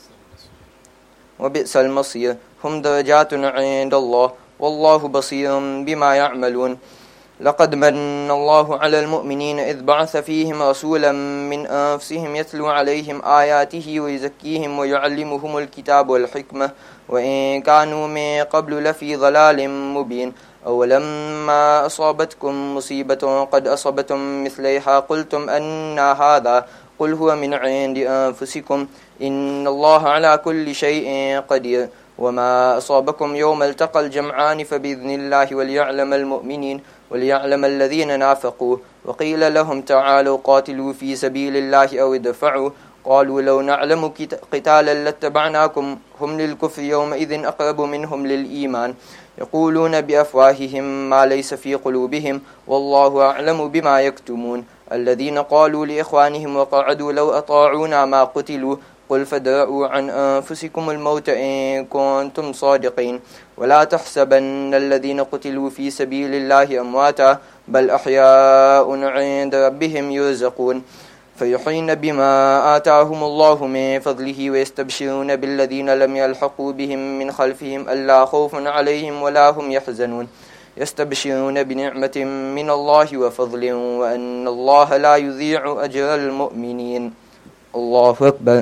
وبئس المصير هم درجات عند الله والله بصير بما يعملون لقد من الله على المؤمنين إذ بعث فيهم رسولا من أنفسهم يتلو عليهم آياته ويزكيهم ويعلمهم الكتاب والحكمة وإن كانوا من قبل لفي ضلال مبين أولما أصابتكم مصيبة قد أصبتم مثليها قلتم أن هذا قل هو من عند أنفسكم إن الله على كل شيء قدير وما أصابكم يوم التقى الجمعان فبإذن الله وليعلم المؤمنين وليعلم الذين نافقوا وقيل لهم تعالوا قاتلوا في سبيل الله أو ادفعوا قالوا لو نعلم قتالا لاتبعناكم هم للكفر يومئذ أقرب منهم للإيمان يقولون بأفواههم ما ليس في قلوبهم والله أعلم بما يكتمون الذين قالوا لإخوانهم وقعدوا لو أطاعونا ما قتلوا قل فادرءوا عن أنفسكم الموت إن كنتم صادقين ولا تحسبن الذين قتلوا في سبيل الله أمواتا بل أحياء عند ربهم يرزقون فيحين بما آتاهم الله من فضله ويستبشرون بالذين لم يلحقوا بهم من خلفهم ألا خوف عليهم ولا هم يحزنون يستبشرون بنعمة من الله وفضل وأن الله لا يضيع أجر المؤمنين الله أكبر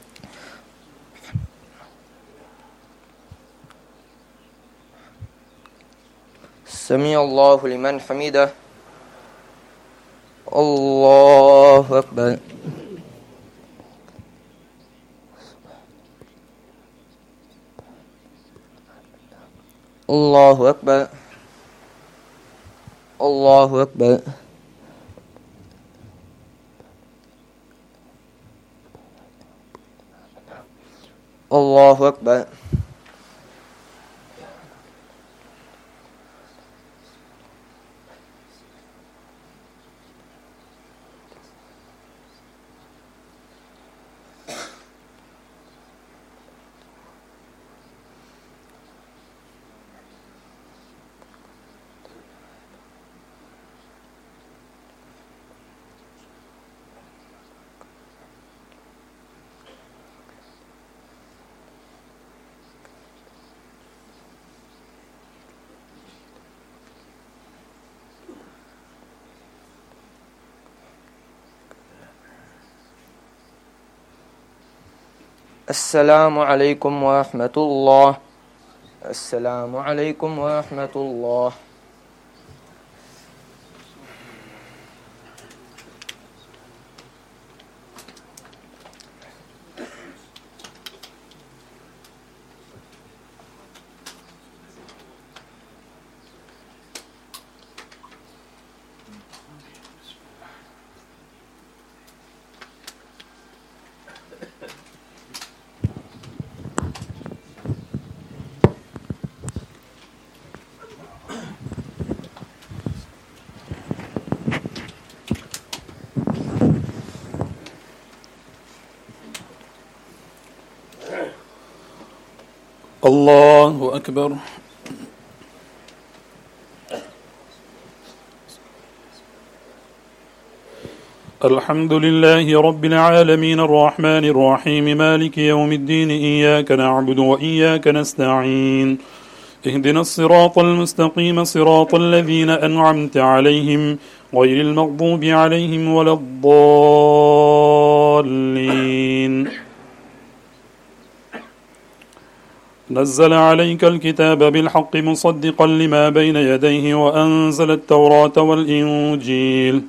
سمع الله لمن حمده الله أكبر الله أكبر الله أكبر الله أكبر السلام عليكم ورحمة الله السلام عليكم ورحمة الله الله أكبر الحمد لله رب العالمين الرحمن الرحيم مالك يوم الدين إياك نعبد وإياك نستعين اهدنا الصراط المستقيم صراط الذين أنعمت عليهم غير المغضوب عليهم ولا الضالين نزل عليك الكتاب بالحق مصدقا لما بين يديه وأنزل التوراة والإنجيل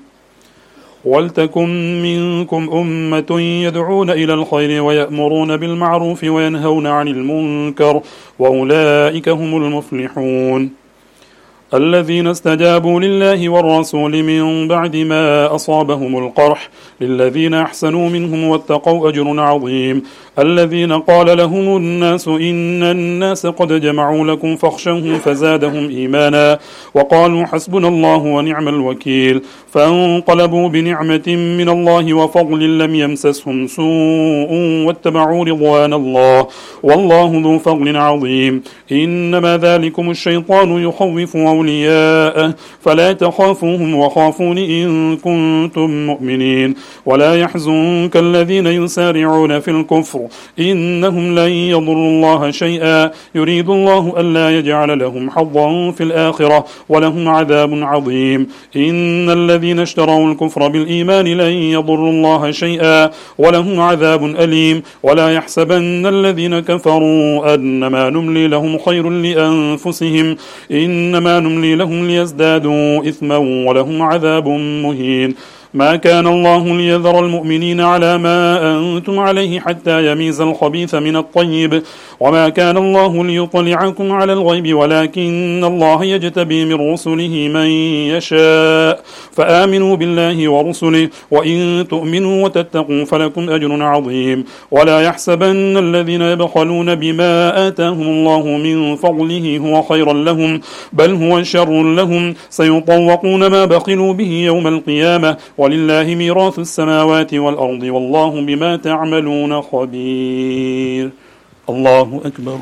ولتكن منكم أمة يدعون إلى الخير ويأمرون بالمعروف وينهون عن المنكر وأولئك هم المفلحون الذين استجابوا لله والرسول من بعد ما أصابهم القرح للذين أحسنوا منهم واتقوا أجر عظيم الذين قال لهم الناس إن الناس قد جمعوا لكم فاخشوهم فزادهم إيمانا وقالوا حسبنا الله ونعم الوكيل فانقلبوا بنعمة من الله وفضل لم يمسسهم سوء واتبعوا رضوان الله والله ذو فضل عظيم إنما ذلكم الشيطان يخوف أولياءه فلا تخافوهم وخافون إن كنتم مؤمنين ولا يحزنك الذين يسارعون في الكفر إنهم لن يضروا الله شيئا يريد الله ألا يجعل لهم حظا في الآخرة ولهم عذاب عظيم إن الذين اشتروا الكفر بالإيمان لن يضروا الله شيئا ولهم عذاب أليم ولا يحسبن الذين كفروا أنما نملي لهم خير لأنفسهم إنما نملي لهم ليزدادوا إثما ولهم عذاب مهين ما كان الله ليذر المؤمنين على ما أنتم عليه حتى يميز الخبيث من الطيب وما كان الله ليطلعكم على الغيب ولكن الله يجتبي من رسله من يشاء فآمنوا بالله ورسله وإن تؤمنوا وتتقوا فلكم أجر عظيم ولا يحسبن الذين يبخلون بما آتاهم الله من فضله هو خيرا لهم بل هو شر لهم سيطوقون ما بخلوا به يوم القيامة ولله ميراث السماوات والأرض والله بما تعملون خبير الله أكبر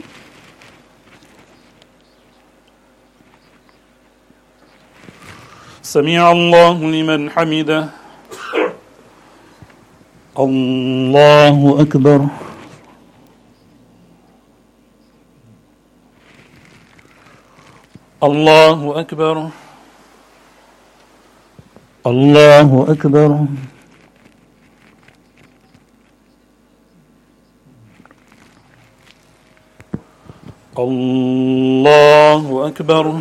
سمع الله لمن حمده الله أكبر الله أكبر الله أكبر الله أكبر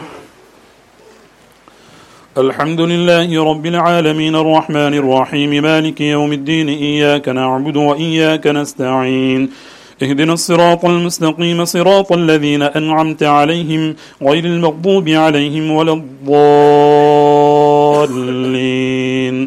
الحمد لله رب العالمين الرحمن الرحيم مالك يوم الدين إياك نعبد وإياك نستعين اهدنا الصراط المستقيم صراط الذين أنعمت عليهم غير المغضوب عليهم ولا الضالين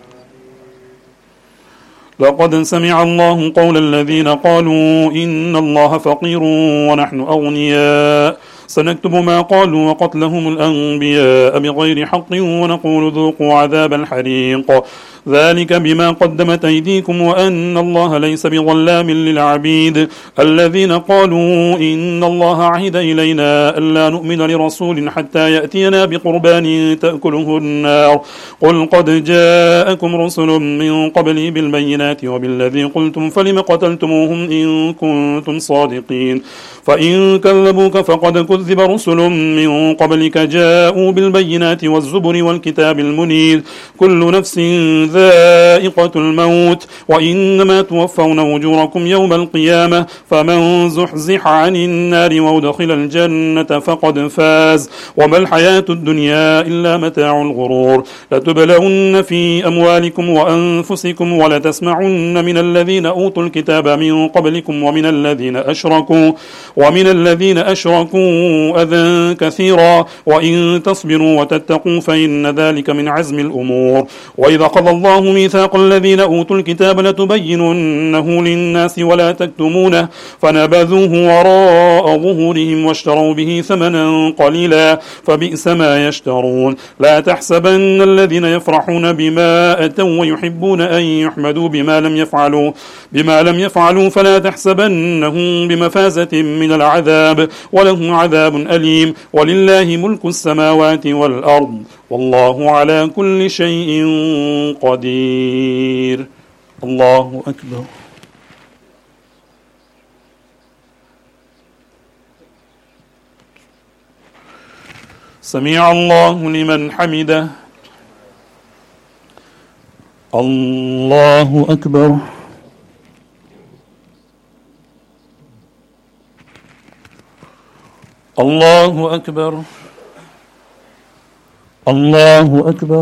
لقد سمع الله قول الذين قالوا إن الله فقير ونحن أغنياء سنكتب ما قالوا وقتلهم الأنبياء بغير حق ونقول ذوقوا عذاب الحريق ذلك بما قدمت أيديكم وأن الله ليس بظلام للعبيد الذين قالوا إن الله عهد إلينا ألا نؤمن لرسول حتى يأتينا بقربان تأكله النار قل قد جاءكم رسل من قبلي بالبينات وبالذي قلتم فلم قتلتموهم إن كنتم صادقين فإن كذبوك فقد كذب رسل من قبلك جاءوا بالبينات والزبر والكتاب المنير كل نفس ذائقة الموت وإنما توفون أجوركم يوم القيامة فمن زحزح عن النار وادخل الجنة فقد فاز وما الحياة الدنيا إلا متاع الغرور لتبلون في أموالكم وأنفسكم ولتسمعن من الذين أوتوا الكتاب من قبلكم ومن الذين أشركوا أذى كثيرا وإن تصبروا وتتقوا فإن ذلك من عزم الأمور وإذا قضى الله ميثاق الذين أوتوا الكتاب لتبيننه للناس ولا تكتمونه فنبذوه وراء ظهورهم واشتروا به ثمنا قليلا فبئس ما يشترون لا تحسبن الذين يفرحون بما أتوا ويحبون أن يحمدوا بما لم يفعلوا فلا تحسبنهم بمفازة من العذاب ولهم عذاب أليم ولله ملك السماوات والأرض والله على كل شيء قدير الله أكبر سمع الله لمن حمده الله أكبر الله أكبر الله أكبر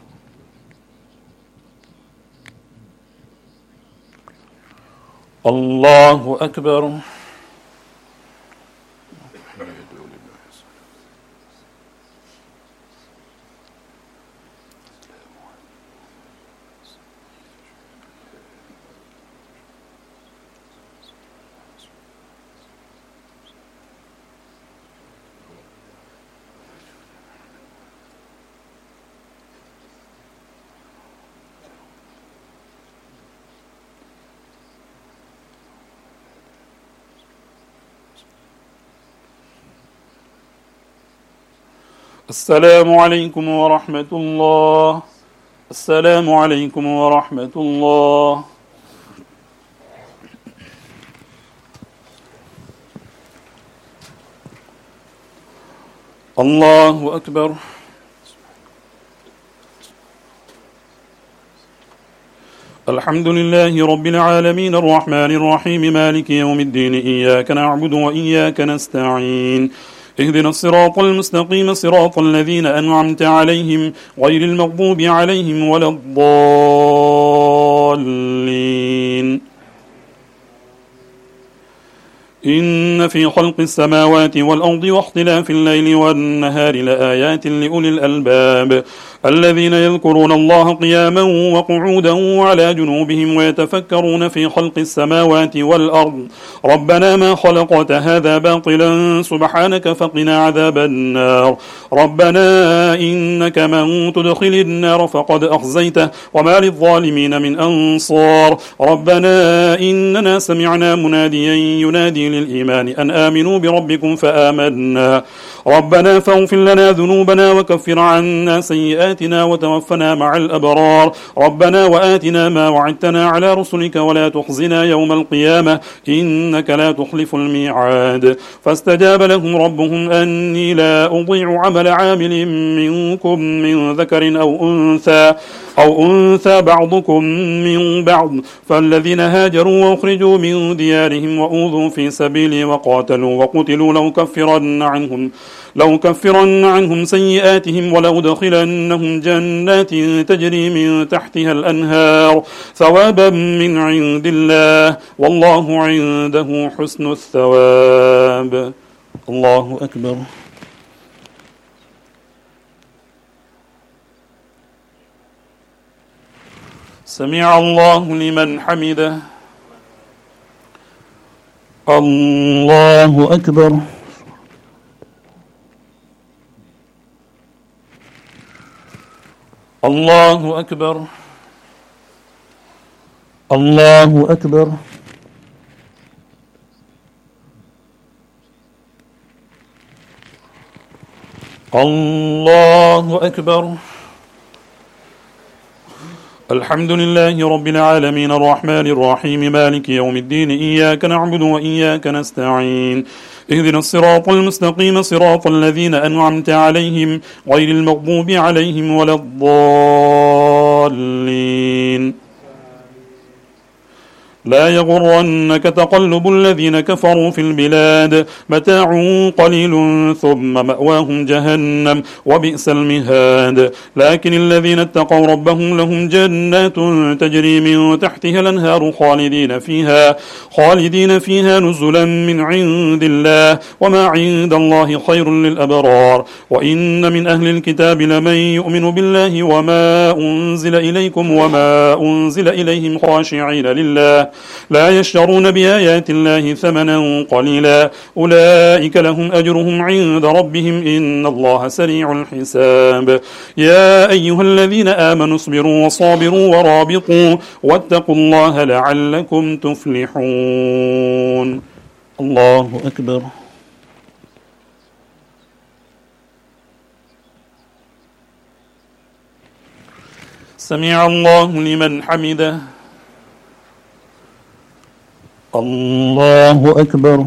الله أكبر. السلام عليكم ورحمة الله. السلام عليكم ورحمة الله. الله أكبر. الحمد لله رب العالمين الرحمن الرحيم مالك يوم الدين إياك نعبد وإياك نستعين اهدنا الصراط المستقيم صراط الذين أنعمت عليهم غير المغضوب عليهم ولا الضالين. إن في خلق السماوات والأرض واختلاف الليل والنهار لآيات لأولي الألباب الذين يذكرون الله قياما وقعودا وعلى جنوبهم ويتفكرون في خلق السماوات والأرض ربنا ما خلقت هذا باطلا سبحانك فقنا عذاب النار ربنا إنك من تدخل النار فقد أخزيته وما للظالمين من أنصار ربنا إننا سمعنا مناديا ينادي للإيمان أن آمنوا بربكم فآمنا ربنا فاغفر لنا ذنوبنا وكفر عنا سيئاتنا وتوفنا مع الأبرار ربنا وآتنا ما وعدتنا على رسلك ولا تخزنا يوم القيامة إنك لا تخلف الميعاد فاستجاب لهم ربهم أني لا أضيع عمل عامل منكم من ذكر أو أنثى بعضكم من بعض فالذين هاجروا وأخرجوا من ديارهم وأوذوا في سبيلي وقاتلوا وقتلوا لأكفرن عنهم سيئاتهم ولأدخلنهم جنات تجري من تحتها الأنهار ثوابا من عند الله والله عنده حسن الثواب. الله أكبر. سمع الله لمن حمده. الله أكبر. الله أكبر. الله أكبر. الله أكبر. الحمد لله رب العالمين الرحمن الرحيم مالك يوم الدين إياك نعبد وإياك نستعين اهدنا الصراط المستقيم صراط الذين أنعمت عليهم غير المغضوب عليهم ولا الضالين. لا يغرنك تقلب الذين كفروا في البلاد متاع قليل ثم مأواهم جهنم وبئس المهاد لكن الذين اتقوا ربهم لهم جنات تجري من تحتها الأنهار خالدين فيها نزلا من عند الله وما عند الله خير للأبرار وإن من أهل الكتاب لمن يؤمن بالله وما أنزل إليكم وما أنزل إليهم خاشعين لله لا يشترون بآيات الله ثمنا قليلا أولئك لهم أجرهم عند ربهم إن الله سريع الحساب. يا أيها الذين آمنوا اصبروا وصابروا ورابطوا واتقوا الله لعلكم تفلحون. الله أكبر. سمع الله لمن حمده. الله أكبر.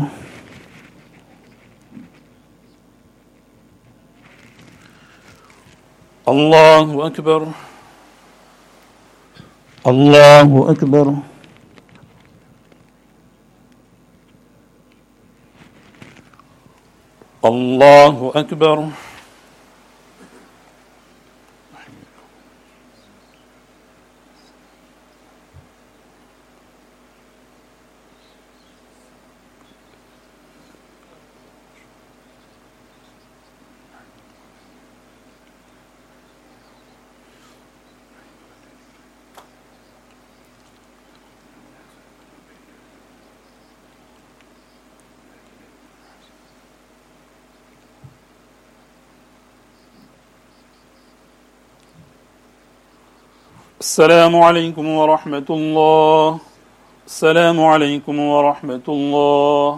الله أكبر. الله أكبر. الله أكبر. السلام عليكم ورحمة الله. السلام عليكم ورحمة الله.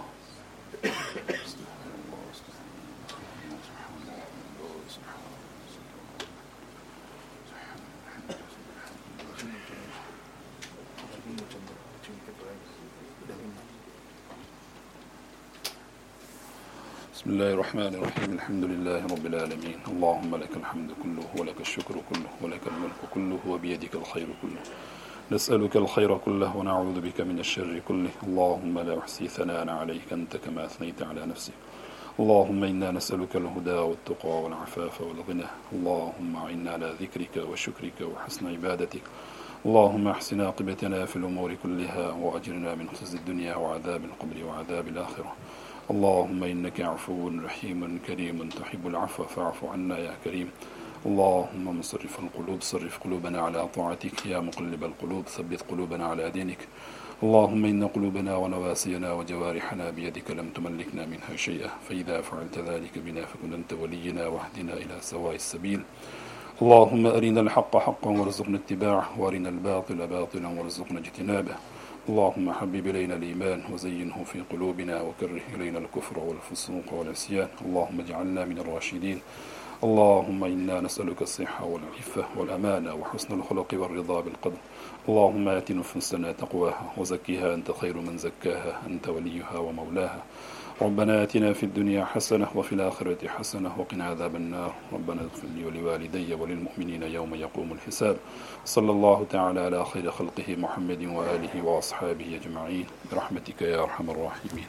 بسم الله الرحمن الرحيم. الحمد لله رب العالمين. اللهم لك الحمد كله ولك الشكر كله ولك الملك كله وبيدك الخير كله. نسألك الخير كله ونعوذ بك من الشر كله. اللهم لا أحصي ثناء عليك أنت كما أثنيت على نفسك. اللهم إنا نسألك الهدى والتقى والعفاف والغنى. اللهم أعنا على ذكرك وشكرك وحسن عبادتك. اللهم احسن عاقبتنا في الأمور كلها وأجرنا من خزي الدنيا وعذاب القبر وعذاب الآخرة. اللهم إنك عفو رحيم كريم تحب العفو فاعف عنا يا كريم. اللهم مصرف القلوب صرف قلوبنا على طاعتك. يا مقلب القلوب ثبت قلوبنا على دينك. اللهم إن قلوبنا ونواسينا وجوارحنا بيدك لم تملكنا منها شيئا، فإذا فعلت ذلك بنا فكن أنت ولينا واهدنا إلى سواء السبيل. اللهم أرنا الحق حقا وارزقنا اتباعه، وأرنا الباطل باطلا وارزقنا اجتنابه. اللهم حبب إلينا الإيمان وزينه في قلوبنا وكره إلينا الكفر والفسوق والعصيان. اللهم اجعلنا من الراشدين. اللهم إنا نسألك الصحة والعفة والأمانة وحسن الخلق والرضا بالقدر. اللهم آت نفوسنا تقواها وزكها أنت خير من زكاها أنت وليها ومولاها. ربنا آتنا في الدنيا حسنة وفي الآخرة حسنة وقنا عذاب النار. ربنا اغفر لي ولوالدي وللمؤمنين يوم يقوم الحساب. صلى الله تعالى على خير خلقه محمد وآله وأصحابه أجمعين برحمتك يا أرحم الراحمين.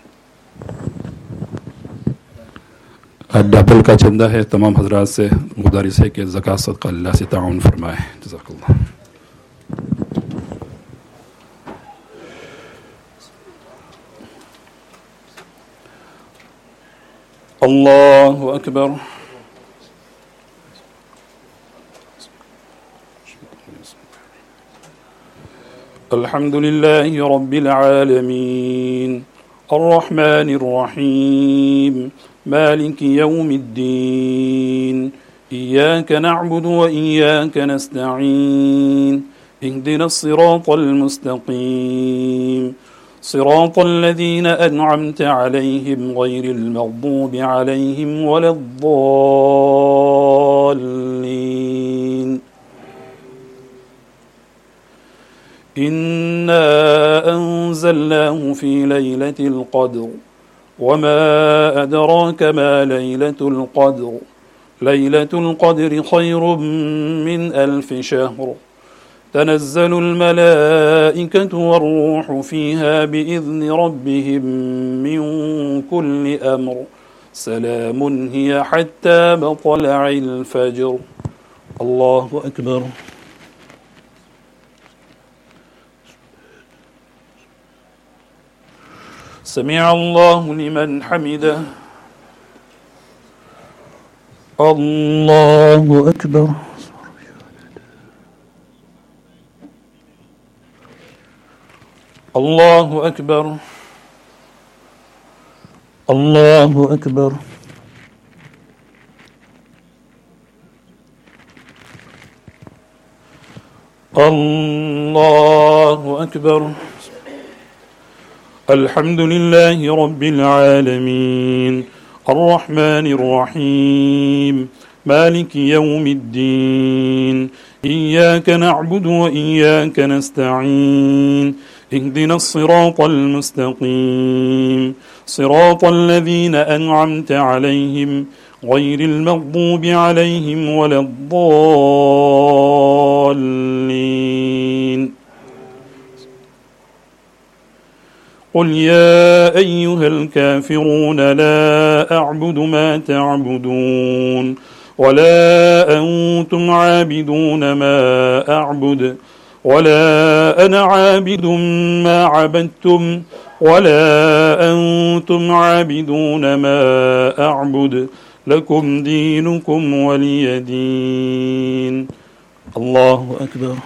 डबल का चंदा है। तमाम हजरात से गुजारिश है कि ज़कात सदका अल्लाह से ताउन फरमाए। जज़ाकल्लाह। الله أكبر. الحمد لله رب العالمين الرحمن الرحيم مالك يوم الدين إياك نعبد وإياك نستعين اهدنا الصراط المستقيم صراط الذين أنعمت عليهم غير المغضوب عليهم ولا الضالين. إنا أنزلناه في ليلة القدر وما أدراك ما ليلة القدر ليلة القدر خير من 1000 شهر تنزل الملائكة والروح فيها بإذن ربهم من كل أمر سلام هي حتى مطلع الفجر. الله أكبر. سمع الله لمن حمده. الله أكبر. الله أكبر. الله أكبر. الله أكبر. الحمد لله رب العالمين الرحمن الرحيم مالك يوم الدين إياك نعبد وإياك نستعين اهدنا الصراط المستقيم صراط الذين أنعمت عليهم غير المغضوب عليهم ولا الضالين. قل يا أيها الكافرون لا أعبد ما تعبدون ولا أنتم عابدون ما أعبد ولا أنا عابد ما عبدتم ولا أنتم عابدون ما أعبد لكم دينكم ولي دين. الله أكبر.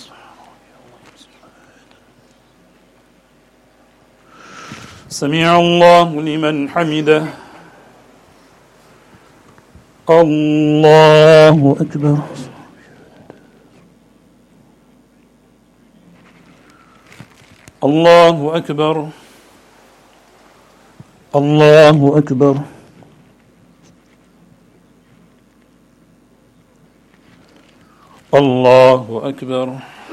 سمع الله لمن حمده. الله أكبر. الله أكبر. الله أكبر. الله أكبر.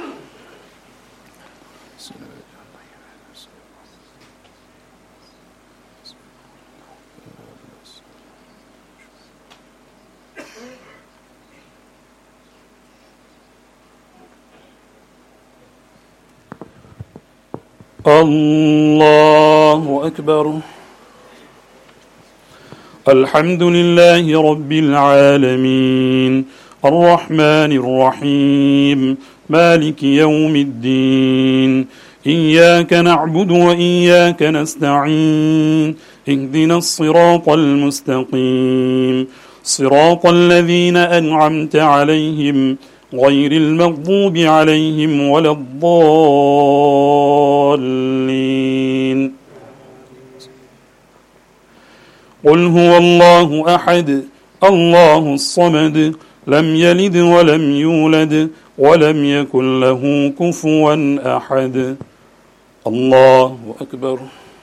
الله أكبر. الحمد لله رب العالمين الرحمن الرحيم مالك يوم الدين إياك نعبد وإياك نستعين اهدنا الصراط المستقيم صراط الذين أنعمت عليهم غير المغضوب عليهم ولا الضالين. قل هو الله أحد الله الصمد لم يلد ولم يولد ولم يكن له كفوا أحد. الله أكبر.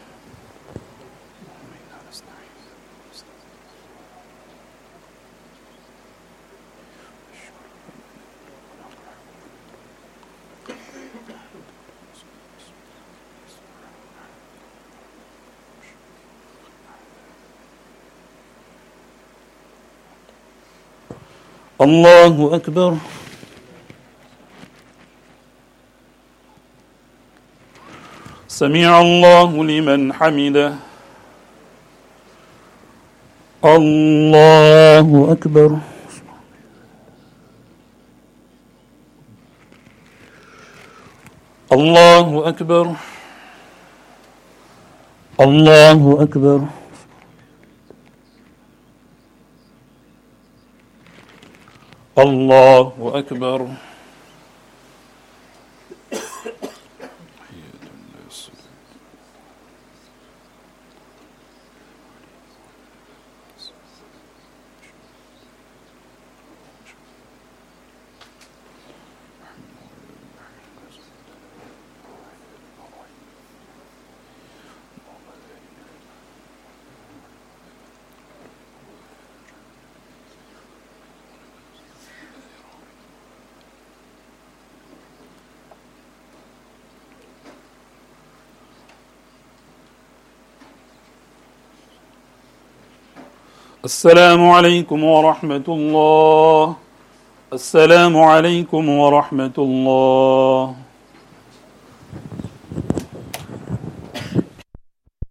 الله أكبر. سمع الله لمن حمده. الله أكبر. الله أكبر. الله أكبر. الله أكبر. السلام عليكم ورحمة الله. السلام عليكم ورحمة الله.